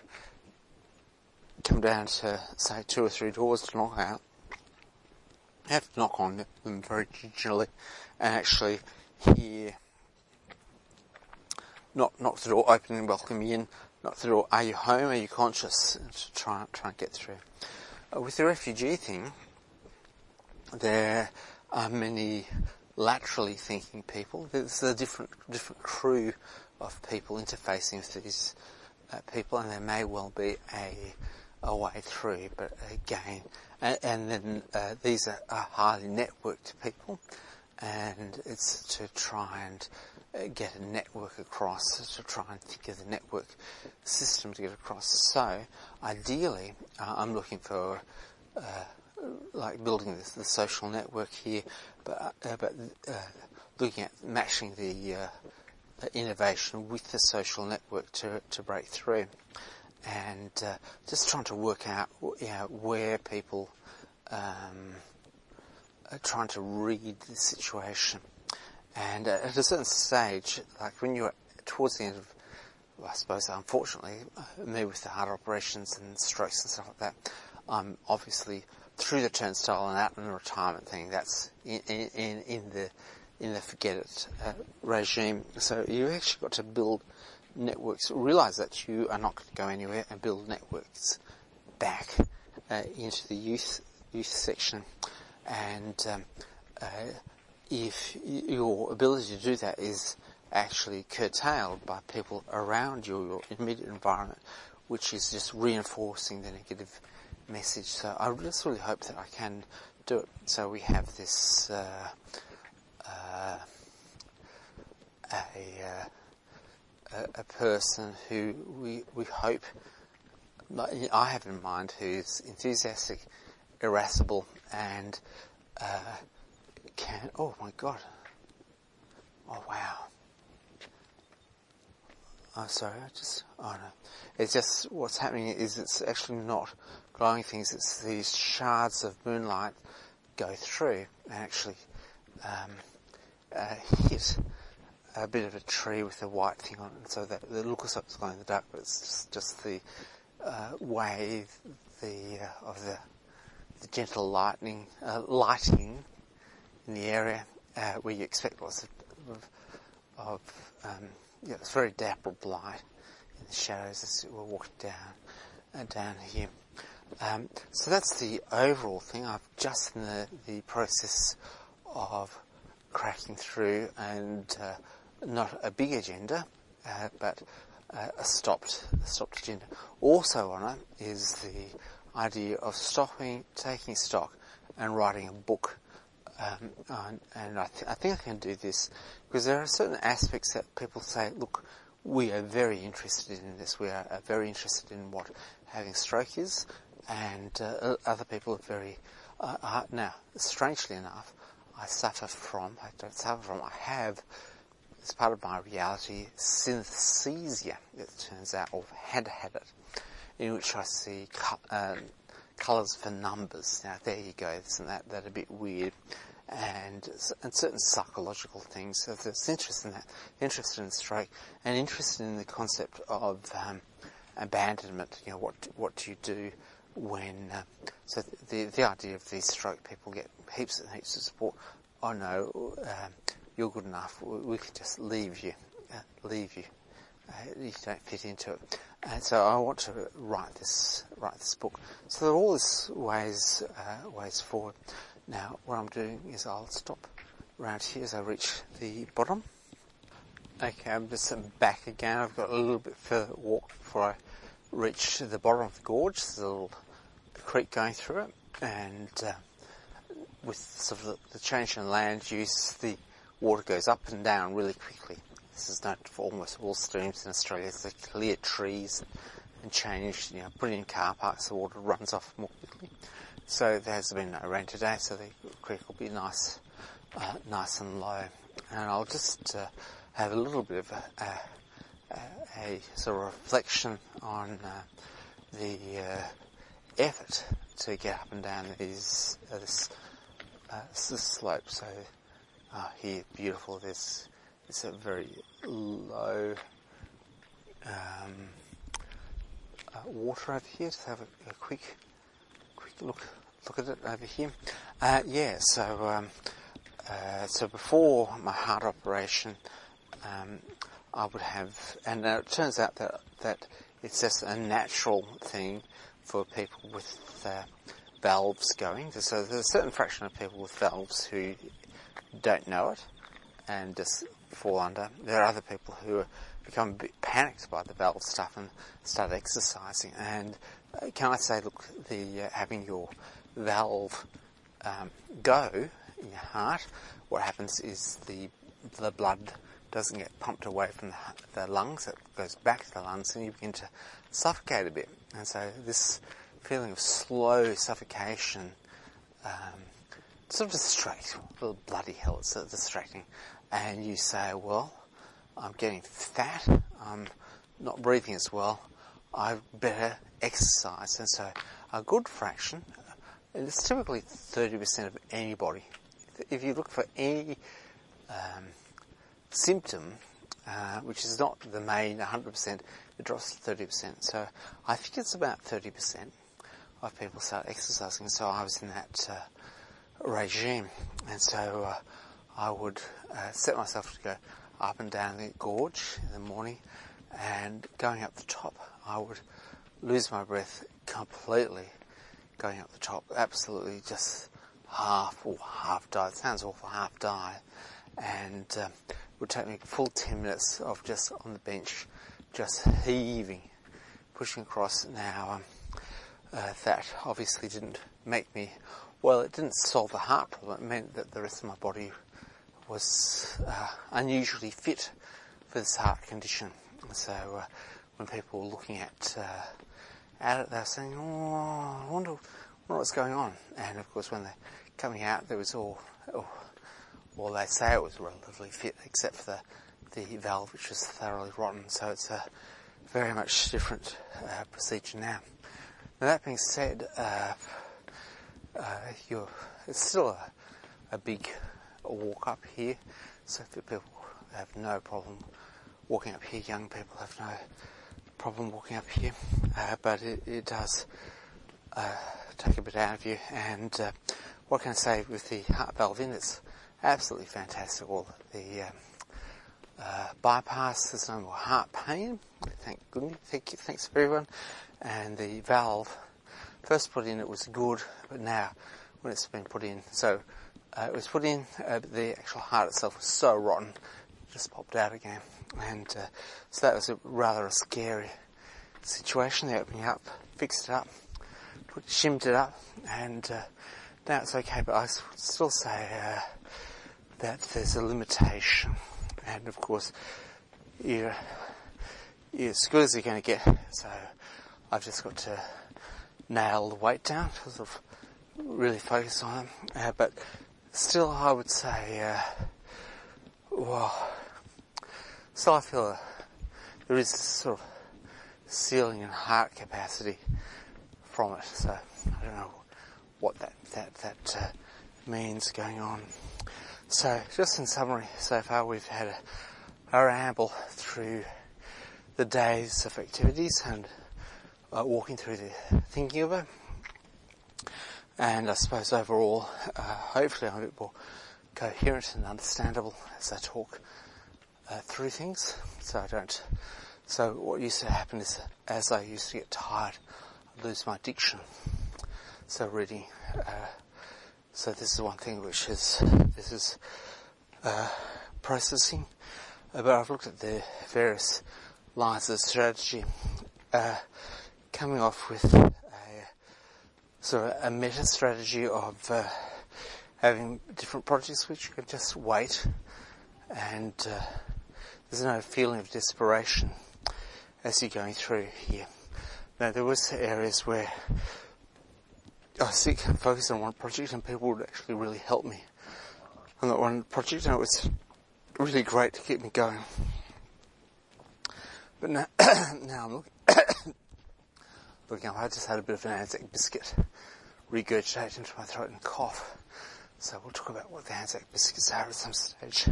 come down to, say, 2 or 3 doors to knock out, you have to knock on them very gingerly and actually hear, not knock the door open and welcome you in, not through. Are you home? Are you conscious? To try and get through. With the refugee thing, there are many laterally thinking people. There's a different crew of people interfacing with these people, and there may well be a way through. But again, and then these are highly networked people, and it's to try and get a network across, to try and think of the network system to get across. So, ideally, I'm looking for like building the social network here, but looking at matching the innovation with the social network to break through, and just trying to work out where people are trying to read the situation. And at a certain stage, like when you're towards the end of, well, I suppose, unfortunately, me with the heart operations and strokes and stuff like that, I'm obviously through the turnstile and out in the retirement thing. That's in the forget it regime. So you actually got to build networks. Realise that you are not going to go anywhere, and build networks back into the youth section, and if your ability to do that is actually curtailed by people around you, your immediate environment, which is just reinforcing the negative message. So I just really hope that I can do it. So we have this a person who we hope, I have in mind, who's enthusiastic, irascible, and can, oh my God, oh wow, oh sorry, oh no, it's just, what's happening is it's actually not glowing things, it's these shards of moonlight go through and actually hit a bit of a tree with a white thing on it, so that it looks like it's glowing in the dark, but it's just the wave of the gentle lighting in the area where you expect lots of it's very dappled light in the shadows as we're walking down here. So that's the overall thing. I'm just in the process of cracking through, and not a big agenda, but a stopped agenda. Also on it is the idea of stopping, taking stock, and writing a book. And I think I can do this because there are certain aspects that people say, look, we are very interested in this. We are very interested in what having stroke is, and other people are very. Now, strangely enough, I have, as part of my reality, synesthesia, it turns out, or had it, in which I see colours for numbers. Now, there you go. Isn't that a bit weird? And certain psychological things. So there's interest in that, interested in stroke, and interested in the concept of abandonment. You know, what do you do when? So the idea of these stroke people get heaps and heaps of support. Oh no, you're good enough. We can just leave you. You don't fit into it. And so I want to write this book. So there are all these ways forward. Now, what I'm doing is I'll stop around here as I reach the bottom. Okay, I'm just back again. I've got a little bit further walk before I reach the bottom of the gorge. There's a little creek going through it, and with sort of the change in land use, the water goes up and down really quickly. This is known for almost all streams in Australia. It's the clear trees and change, put in car parks, the water runs off more quickly. So there has been no rain today, so the creek will be nice and low. And I'll just have a little bit of a sort of reflection on the effort to get up and down this slope. So here, beautiful. It's a very low water over here. Just have a quick look at it over here. So before my heart operation, I would have, and it turns out that it's just a natural thing for people with valves going. So there's a certain fraction of people with valves who don't know it and just fall under. There are other people who become a bit panicked by the valve stuff and start exercising. And can I say, look, having your valve go in your heart, what happens is the blood doesn't get pumped away from the lungs, it goes back to the lungs and you begin to suffocate a bit. And so this feeling of slow suffocation, sort of distracting, well, bloody hell, it's sort of distracting. And you say, well, I'm getting fat, I'm not breathing as well, I better exercise. And so a good fraction, and it's typically 30% of anybody. If you look for any symptom, which is not the main 100%, it drops to 30%. So I think it's about 30% of people start exercising. So I was in that regime, and so I would set myself to go up and down the gorge in the morning, and going up the top, I would lose my breath completely going up the top, absolutely just half die. It sounds awful, half die. And it would take me a full 10 minutes of just on the bench, just heaving, pushing across. Now, that obviously didn't make me, well, it didn't solve the heart problem. It meant that the rest of my body was unusually fit for this heart condition. So when people were looking at it, they were saying, oh, I wonder what's going on. And of course, when they're coming out, there was well, they say it was relatively fit, except for the valve, which was thoroughly rotten. So it's a very much different procedure now. Now, that being said, it's still a big walk up here. So people have no problem walking up here. Young people have no problem walking up here. But it does take a bit out of you. And what can I say with the heart valve in? It's absolutely fantastic. All the bypass, there's no more heart pain. Thank goodness. Thanks everyone. And the valve, first put in, it was good, but now when it's been put in, so it was put in, the actual heart itself was so rotten, it just popped out again. And so that was rather a scary situation. They opened it up, fixed it up, shimmed it up, and now it's okay. But I would still say that there's a limitation, and of course you're as good as you're going to get. So I've just got to nail the weight down, sort of really focus on it. But still, I would say, still I feel there is this sort of ceiling in heart capacity from it. So I don't know what that means going on. So just in summary, so far we've had a ramble through the days of activities and walking through the thinking of it. And I suppose overall, hopefully I'm a bit more coherent and understandable as I talk through things. So what used to happen is, as I used to get tired, I'd lose my diction. So reading, so this is one thing which is, processing. But I've looked at the various lines of strategy, coming off with a meta strategy of having different projects which can just wait, and there's no feeling of desperation as you're going through here. Now, there was areas where I was focused on one project and people would actually really help me on that one project, and it was really great to keep me going. But now I'm looking up, I just had a bit of an Anzac biscuit regurgitate into my throat and cough. So we'll talk about what the Anzac biscuits are at some stage.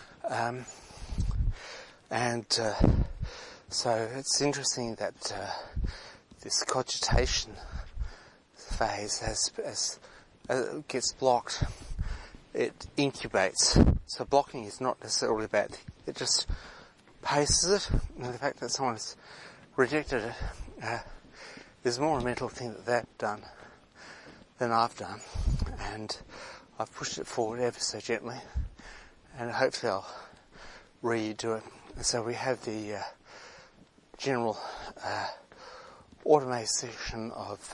So it's interesting that this cogitation phase, as it gets blocked, it incubates. So blocking is not necessarily a bad thing. It just paces it. And the fact that someone is rejected it. There's more a mental thing that they've done than I've done, and I've pushed it forward ever so gently, and hopefully I'll redo it. And so we have the general automation of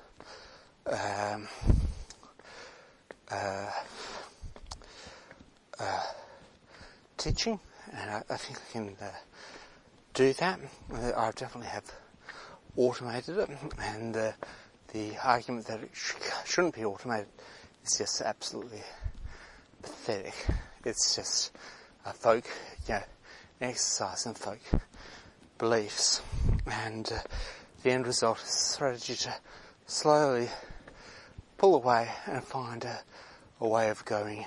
teaching, and I think I can do that. I definitely have automated it, and the argument that it shouldn't be automated is just absolutely pathetic. It's just folk, exercise in folk beliefs, and the end result is a strategy to slowly pull away and find a way of going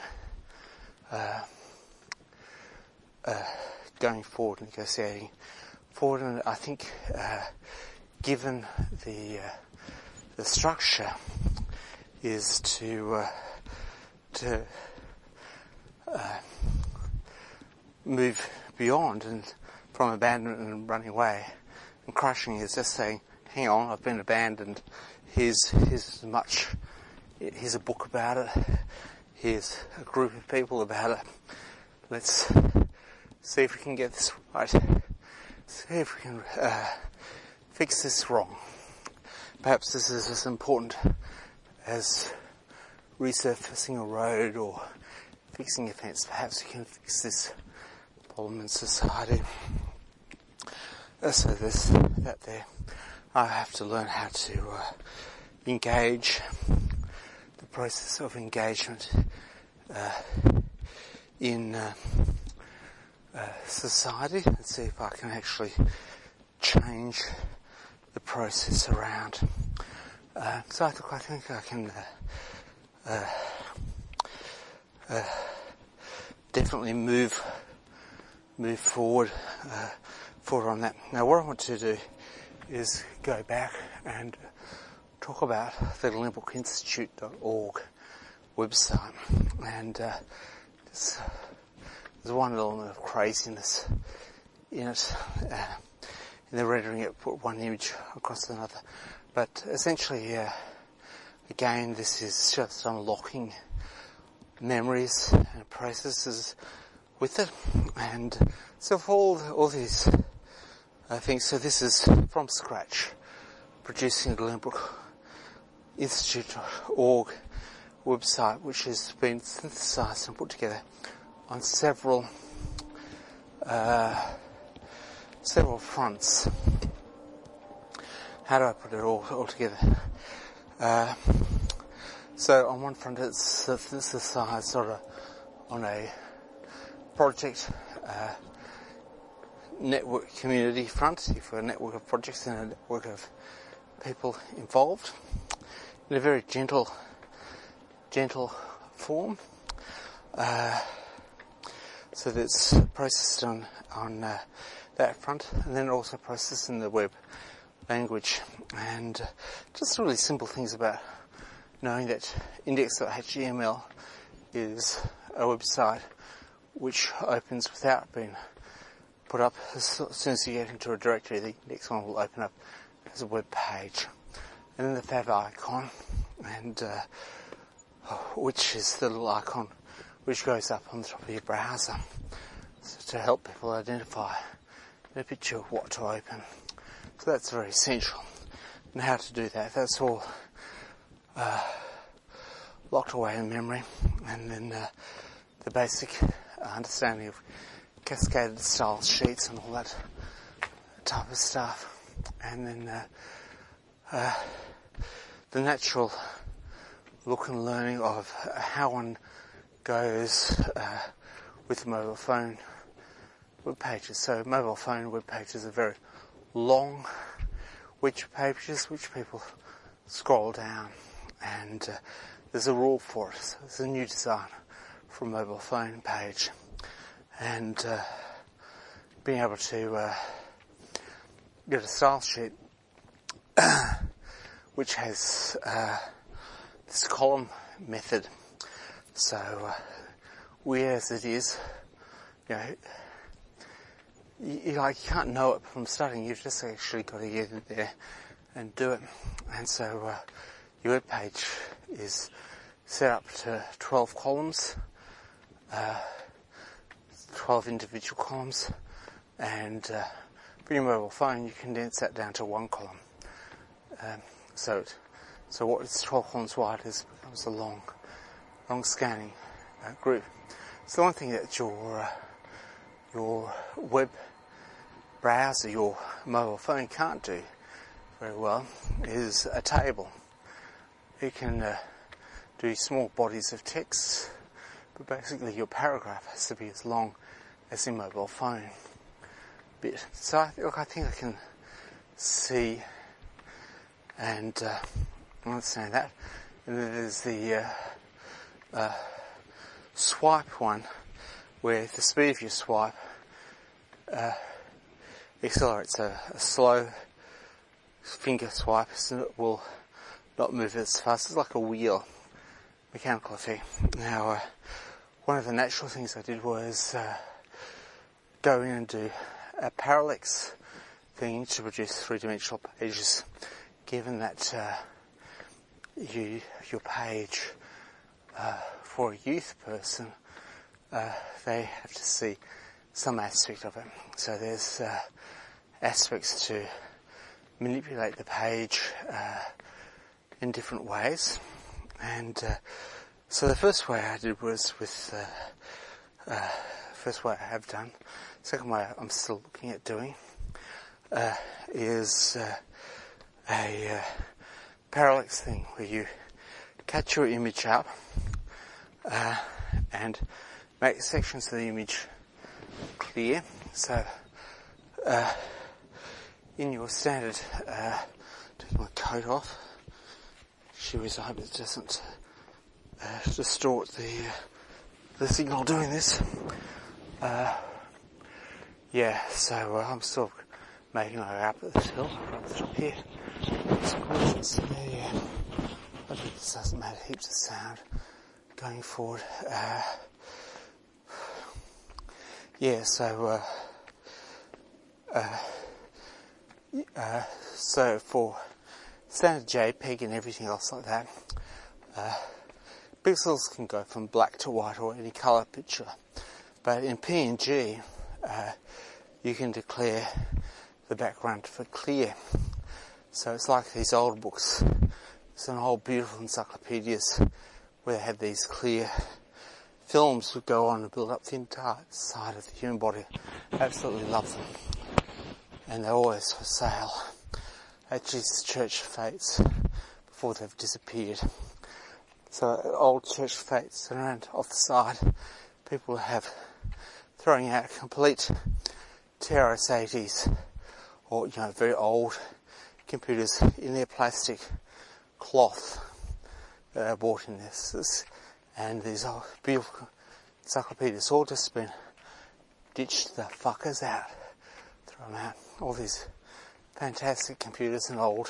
forward, negotiating forward. And I think given the structure is to move beyond and from abandonment and running away and crushing is just saying, hang on, I've been abandoned, here's a book about it, here's a group of people about it, let's see if we can get this right, see if we can fix this wrong. Perhaps this is as important as resurfacing a road or fixing a fence. Perhaps we can fix this problem in society. So there's that there. I have to learn how to engage, the process of engagement in society, and see if I can actually change the process around. So I think I can definitely move forward on that. Now, what I want to do is go back and talk about the glenbrookinstitute.org website, and there's one element of craziness in it. In the rendering, it put one image across another, but essentially, again, this is just unlocking memories and processes with it, and so for all these things. So this is from scratch, producing a glenbrookinstitute.org website, which has been synthesized and put together on several fronts. How do I put it all together? So on one front, it's synthesized sort of on a project network community front. If we're a network of projects and a network of people involved, in a very gentle form. So that's processed on that front, and then also processed in the web language, and just really simple things about knowing that index.html is a website which opens without being put up. As soon as you get into a directory, the index one will open up as a web page, and then the fav icon, and which is the little icon which goes up on the top of your browser, so to help people identify a picture of what to open. So that's very essential. And how to do that, that's all locked away in memory. And then the basic understanding of cascaded style sheets and all that type of stuff. And then the natural look and learning of how one goes with mobile phone web pages. So mobile phone web pages are very long web pages which people scroll down, and there's a rule for it. So it's a new design for a mobile phone page, and being able to get a style sheet which has this column method. So weird as it is, you can't know it from starting. You've just actually got to get in there and do it. And so your web page is set up to 12 columns, 12 individual columns, and for your mobile phone you condense that down to one column. So what is 12 columns wide becomes a long scanning group. So one thing that your web browser, your mobile phone can't do very well is a table. It can do small bodies of text, but basically your paragraph has to be as long as your mobile phone bit. So I think I can see and understand that. And then there's the swipe one, where the speed of your swipe accelerates. A slow finger swipe will not move as fast. It's like a wheel, mechanical effect. Now, one of the natural things I did was go in and do a parallax thing to produce three-dimensional pages, given that your page for a youth person, they have to see some aspect of it. So there's aspects to manipulate the page in different ways. And so the first way I did was with first way I have done. Second way I'm still looking at doing is a parallax thing where you cut your image up and make sections of the image clear. So in your standard, take my coat off. I hope it doesn't distort the signal doing this. So I'm still making my way up at this hill, right at the top here. It's gorgeous. I think this doesn't make heaps of sound going forward. So for standard JPEG and everything else like that, pixels can go from black to white or any colour picture. But in PNG, you can declare the background for clear. So it's like these old books. It's an old beautiful encyclopedias where they had these clear films would go on and build up the entire side of the human body. Absolutely love them. And they're always for sale at Jesus Church Fates before they've disappeared. So old church fates around off the side, people have throwing out complete TRS-80s or very old computers in their plastic cloth that are bought in this, and these old beautiful encyclopedias all just been ditched the fuckers out, throw them out. All these fantastic computers and old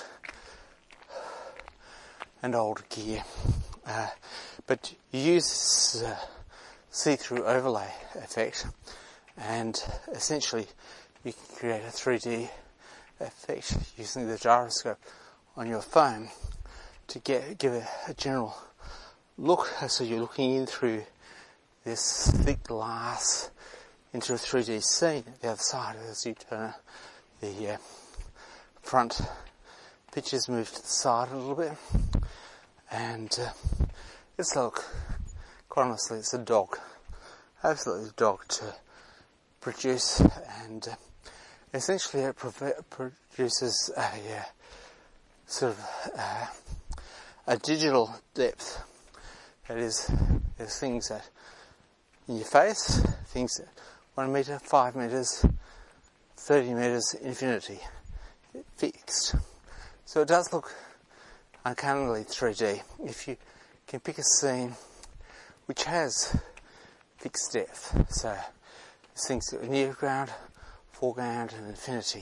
gear, but you use this see-through overlay effect, and essentially you can create a 3D effect using the gyroscope on your phone to give it a general look. So you're looking in through this thick glass into a 3D scene at the other side as you turn the front pictures move to the side a little bit, and it's quite honestly, it's a dog, absolutely a dog to produce, and essentially it produces a sort of a digital depth. That is, there's things that in your face, things that 1 metre, 5 metres, 30 metres, infinity, fixed. So it does look uncannily 3D if you can pick a scene which has fixed depth. So there's things that are near ground, foreground and infinity.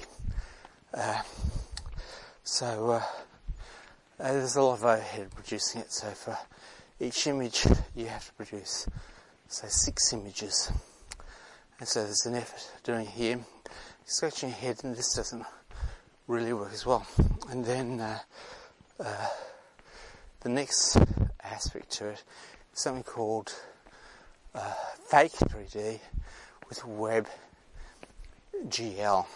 There's a lot of overhead producing it, so for each image you have to produce, say, 6 images. And so there's an effort doing here. scratching your head, and this doesn't really work as well. And then the next aspect to it is something called fake 3D with WebGL.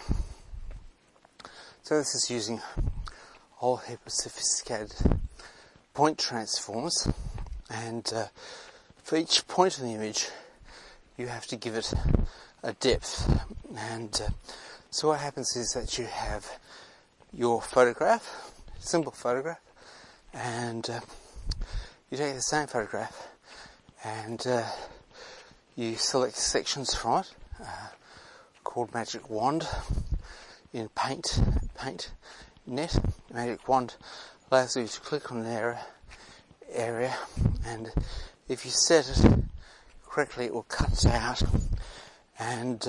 So this is using a whole heap of sophisticated point transforms, and for each point in the image you have to give it a depth. And so what happens is that you have your photograph, simple photograph, and you take the same photograph and you select sections from it, called Magic Wand in PaintNet. Magic Wand allows you to click on an area, and if you set it correctly, it will cut it out. And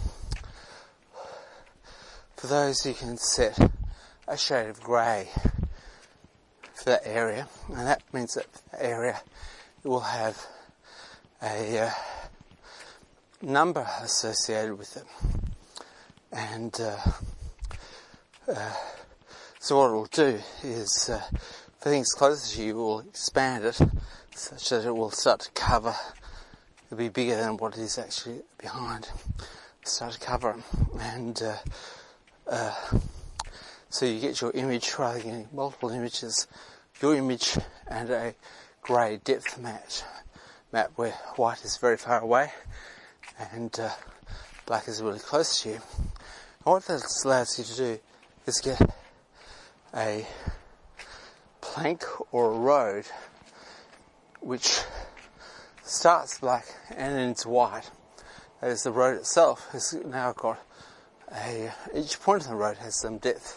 for those, you can set a shade of grey for that area, and that means that area will have a number associated with it. And so what it will do is, for things closer to you, it will expand it such that it will start to cover. It'll be bigger than what it is actually behind. Start to cover it, and so you get your image, rather than getting multiple images, your image and a grey depth map where white is very far away and black is really close to you. And what that allows you to do is get a plank or a road which starts black and ends white. That is, the road itself has now got each point of the road has some depth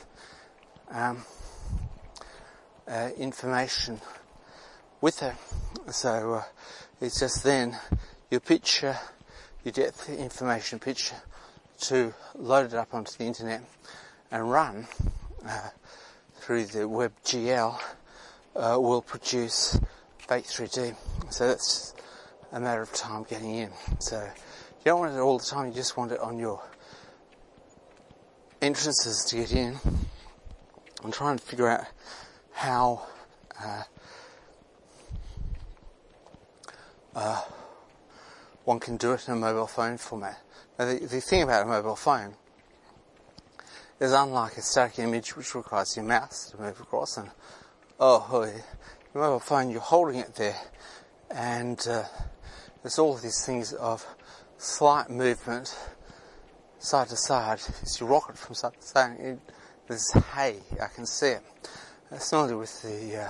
information with it. So it's just then your picture, your depth information picture, to load it up onto the internet and run through the WebGL will produce fake 3D. So that's a matter of time getting in. So you don't want it all the time, you just want it on your entrances to get in. I'm trying to figure out how one can do it in a mobile phone format. Now, the thing about a mobile phone is, unlike a static image which requires your mouse to move across, and your mobile phone, you're holding it there, and there's all of these things of slight movement side to side. As you rock it from side to side, there's hay, I can see it. Similarly with the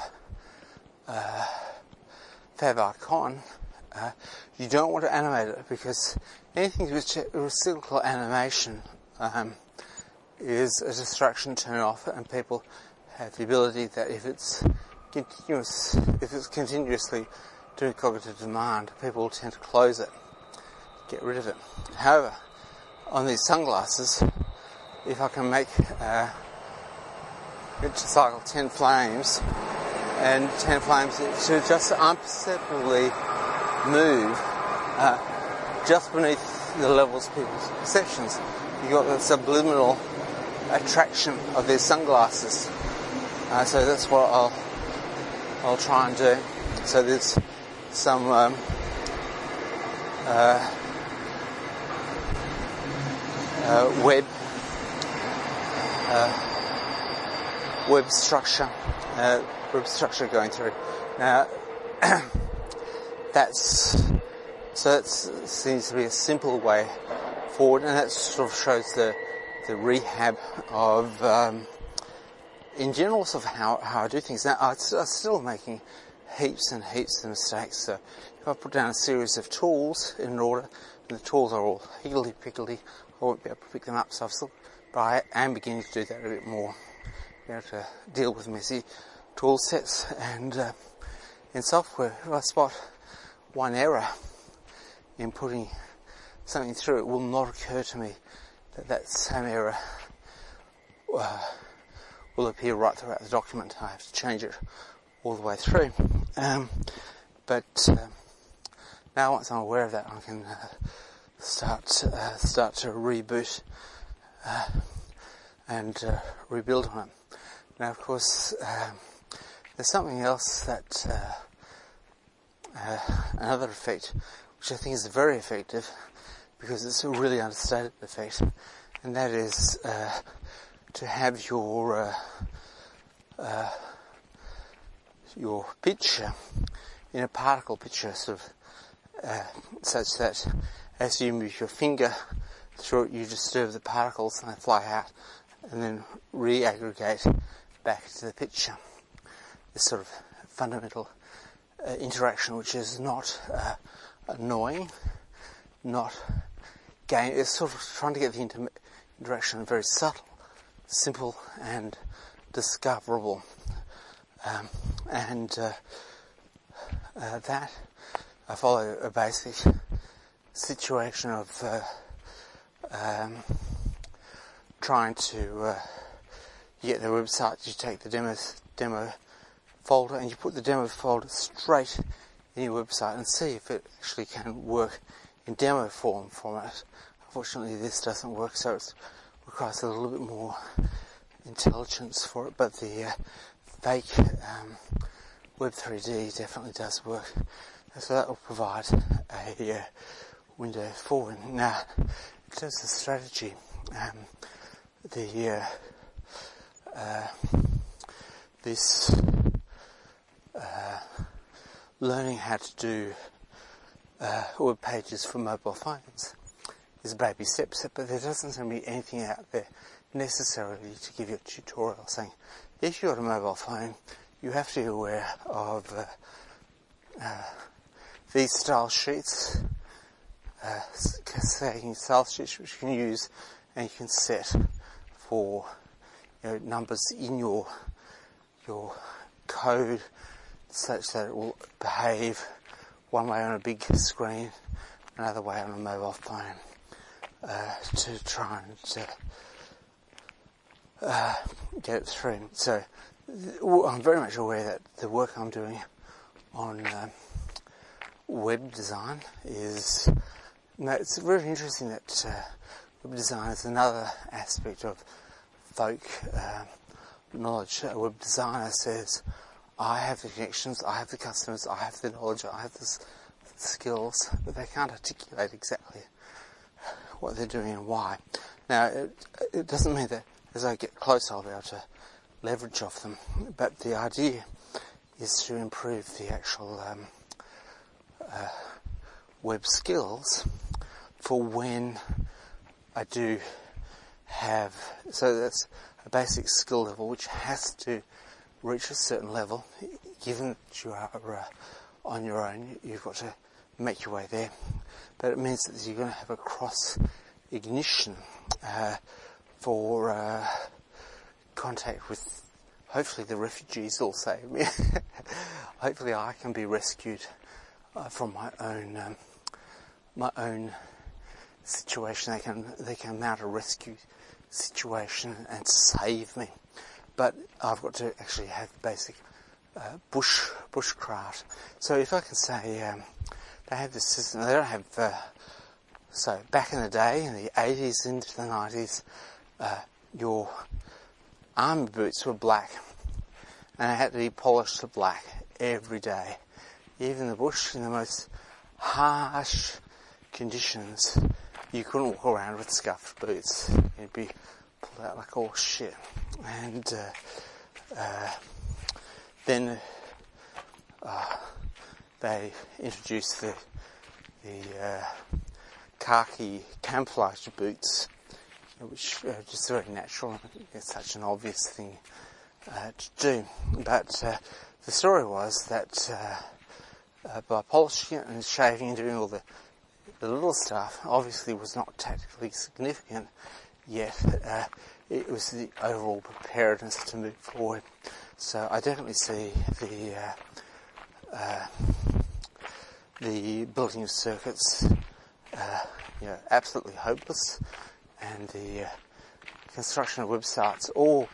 favicon, you don't want to animate it, because anything which is cyclical animation is a distraction turn off, and people have the ability that if it's continuously doing cognitive demand, people will tend to close it, get rid of it. However, on these sunglasses, if I can make it to cycle 10 frames, and 10 frames to just imperceptibly move just beneath the levels of people's perceptions, you've got the subliminal attraction of their sunglasses. So that's what I'll try and do. So there's some web structure going through. Now that seems to be a simple way forward, and that sort of shows the rehab of in general sort of how I do things. Now I'm still making heaps and heaps of mistakes. So if I put down a series of tools in an order, and the tools are all higgledy-piggledy, I won't be able to pick them up. So I am beginning to do that a bit more, be able to deal with messy tool sets. And in software, if I spot one error in putting something through, it will not occur to me that same error will appear right throughout the document. I have to change it all the way through. But now, once I'm aware of that, I can start to reboot and rebuild on it. Now, of course, there's something else that another effect, which I think is very effective, because it's a really understated effect, and that is to have your picture in a particle picture, sort of such that as you move your finger through it, you disturb the particles and they fly out and then re-aggregate back to the picture. This sort of fundamental interaction, which is not annoying, not it's sort of trying to get the interaction very subtle, simple and discoverable. That I follow a basic situation of trying to get the website. You take the demo folder and you put the demo folder straight in your website and see if it actually can work in demo format. Unfortunately, this doesn't work, so it requires a little bit more intelligence for it, but the fake Web3D definitely does work. So that will provide a window forward. Now, in terms of strategy, this learning how to do web pages for mobile phones is baby steps, but there doesn't seem to be anything out there necessarily to give you a tutorial saying, if you've got a mobile phone, you have to be aware of these style sheets, style sheets which you can use and you can set for numbers in your code such that it will behave one way on a big screen, another way on a mobile phone, to try and get it through. So I'm very much aware that the work I'm doing on web design is, it's very interesting that web design is another aspect of folk knowledge. A web designer says, I have the connections, I have the customers, I have the knowledge, I have the skills, but they can't articulate exactly what they're doing and why. Now, it doesn't mean that as I get closer I'll be able to leverage off them, but the idea is to improve the actual web skills for when I do have, so that's a basic skill level which has to reach a certain level. Given that you are on your own, you've got to make your way there, but it means that you're going to have a cross ignition for contact with hopefully the refugees will save me. Hopefully I can be rescued from my own situation. They can mount a rescue situation and save me. But I've got to actually have basic bushcraft. So if I can say they have this system, they don't have. So back in the day, in the 80s into the 90s, your army boots were black, and they had to be polished to black every day. Even in the bush, in the most harsh conditions, you couldn't walk around with scuffed boots. You'd be pulled out like all shit. And then they introduced the khaki camouflage boots, which are just very natural. It's such an obvious thing to do. But the story was that by polishing it and shaving and doing all the little stuff, obviously was not tactically significant, yet it was the overall preparedness to move forward. So I definitely see the building of circuits absolutely hopeless, and the construction of websites all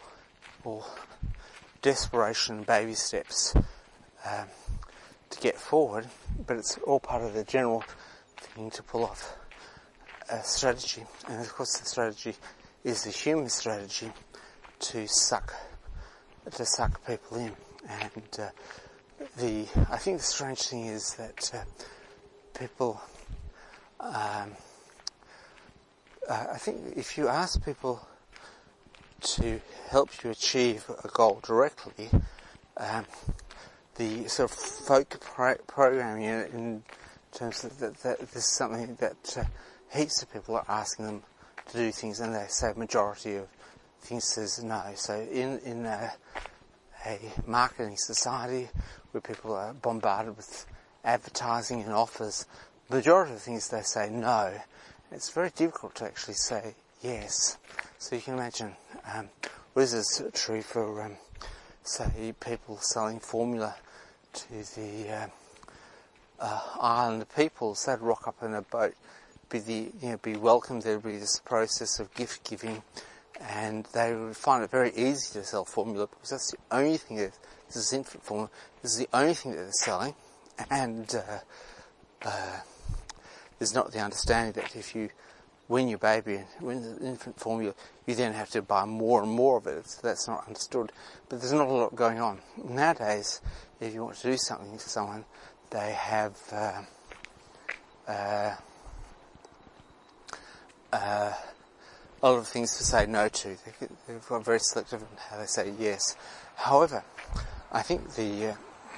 desperation baby steps to get forward, but it's all part of the general thing to pull off a strategy. And of course the strategy is a human strategy to suck people in. And I think the strange thing is that people, I think if you ask people to help you achieve a goal directly, the sort of folk programming in terms of that this is something that heaps of people are asking them to do things, and they say a majority of things says no. So in a marketing society where people are bombarded with advertising and offers, the majority of the things they say no. It's very difficult to actually say yes. So you can imagine, this is true for, say, people selling formula to the island peoples. They'd rock up in a boat, be welcomed. There'd be this process of gift giving, and they would find it very easy to sell formula because that's the only thing that this is infant formula. This is the only thing that they're selling, and there's not the understanding that if you win your baby and win the infant formula, you then have to buy more and more of it. So that's not understood. But there's not a lot going on. Nowadays, if you want to do something to someone, they have a lot of things to say no to. They've got very selective in how they say yes. However, I think the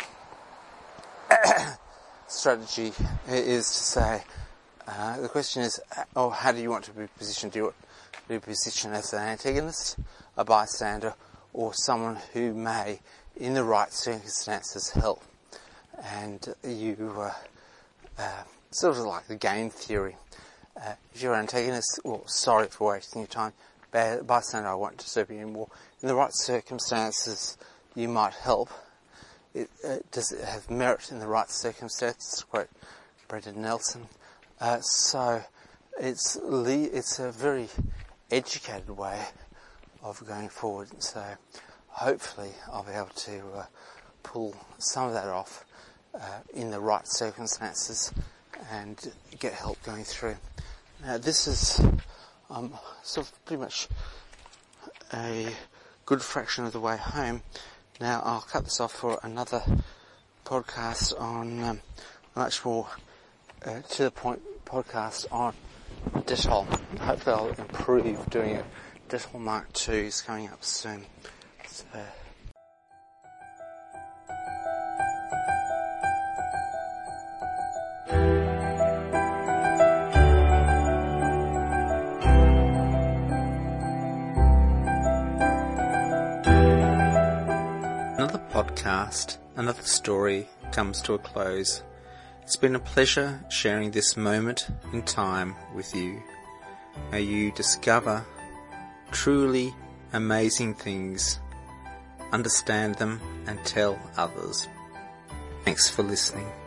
strategy is to say, the question is, how do you want to be positioned? Do you want to be positioned as an antagonist, a bystander, or someone who may, in the right circumstances, help? And you, sort of like the game theory. If you're an antagonist, well, sorry for wasting your time. Bystander, I won't disturb you anymore. In the right circumstances, you might help. Does it have merit in the right circumstances? To quote Brendan Nelson. So it's a very educated way of going forward. So hopefully I'll be able to pull some of that off in the right circumstances and get help going through. Now this is sort of pretty much a good fraction of the way home. Now I'll cut this off for another podcast on a much more to the point podcast on Dettol. Hopefully I'll improve doing it. Dettol Mark II is coming up soon. So another podcast, another story comes to a close. It's been a pleasure sharing this moment in time with you. May you discover truly amazing things, understand them, and tell others. Thanks for listening.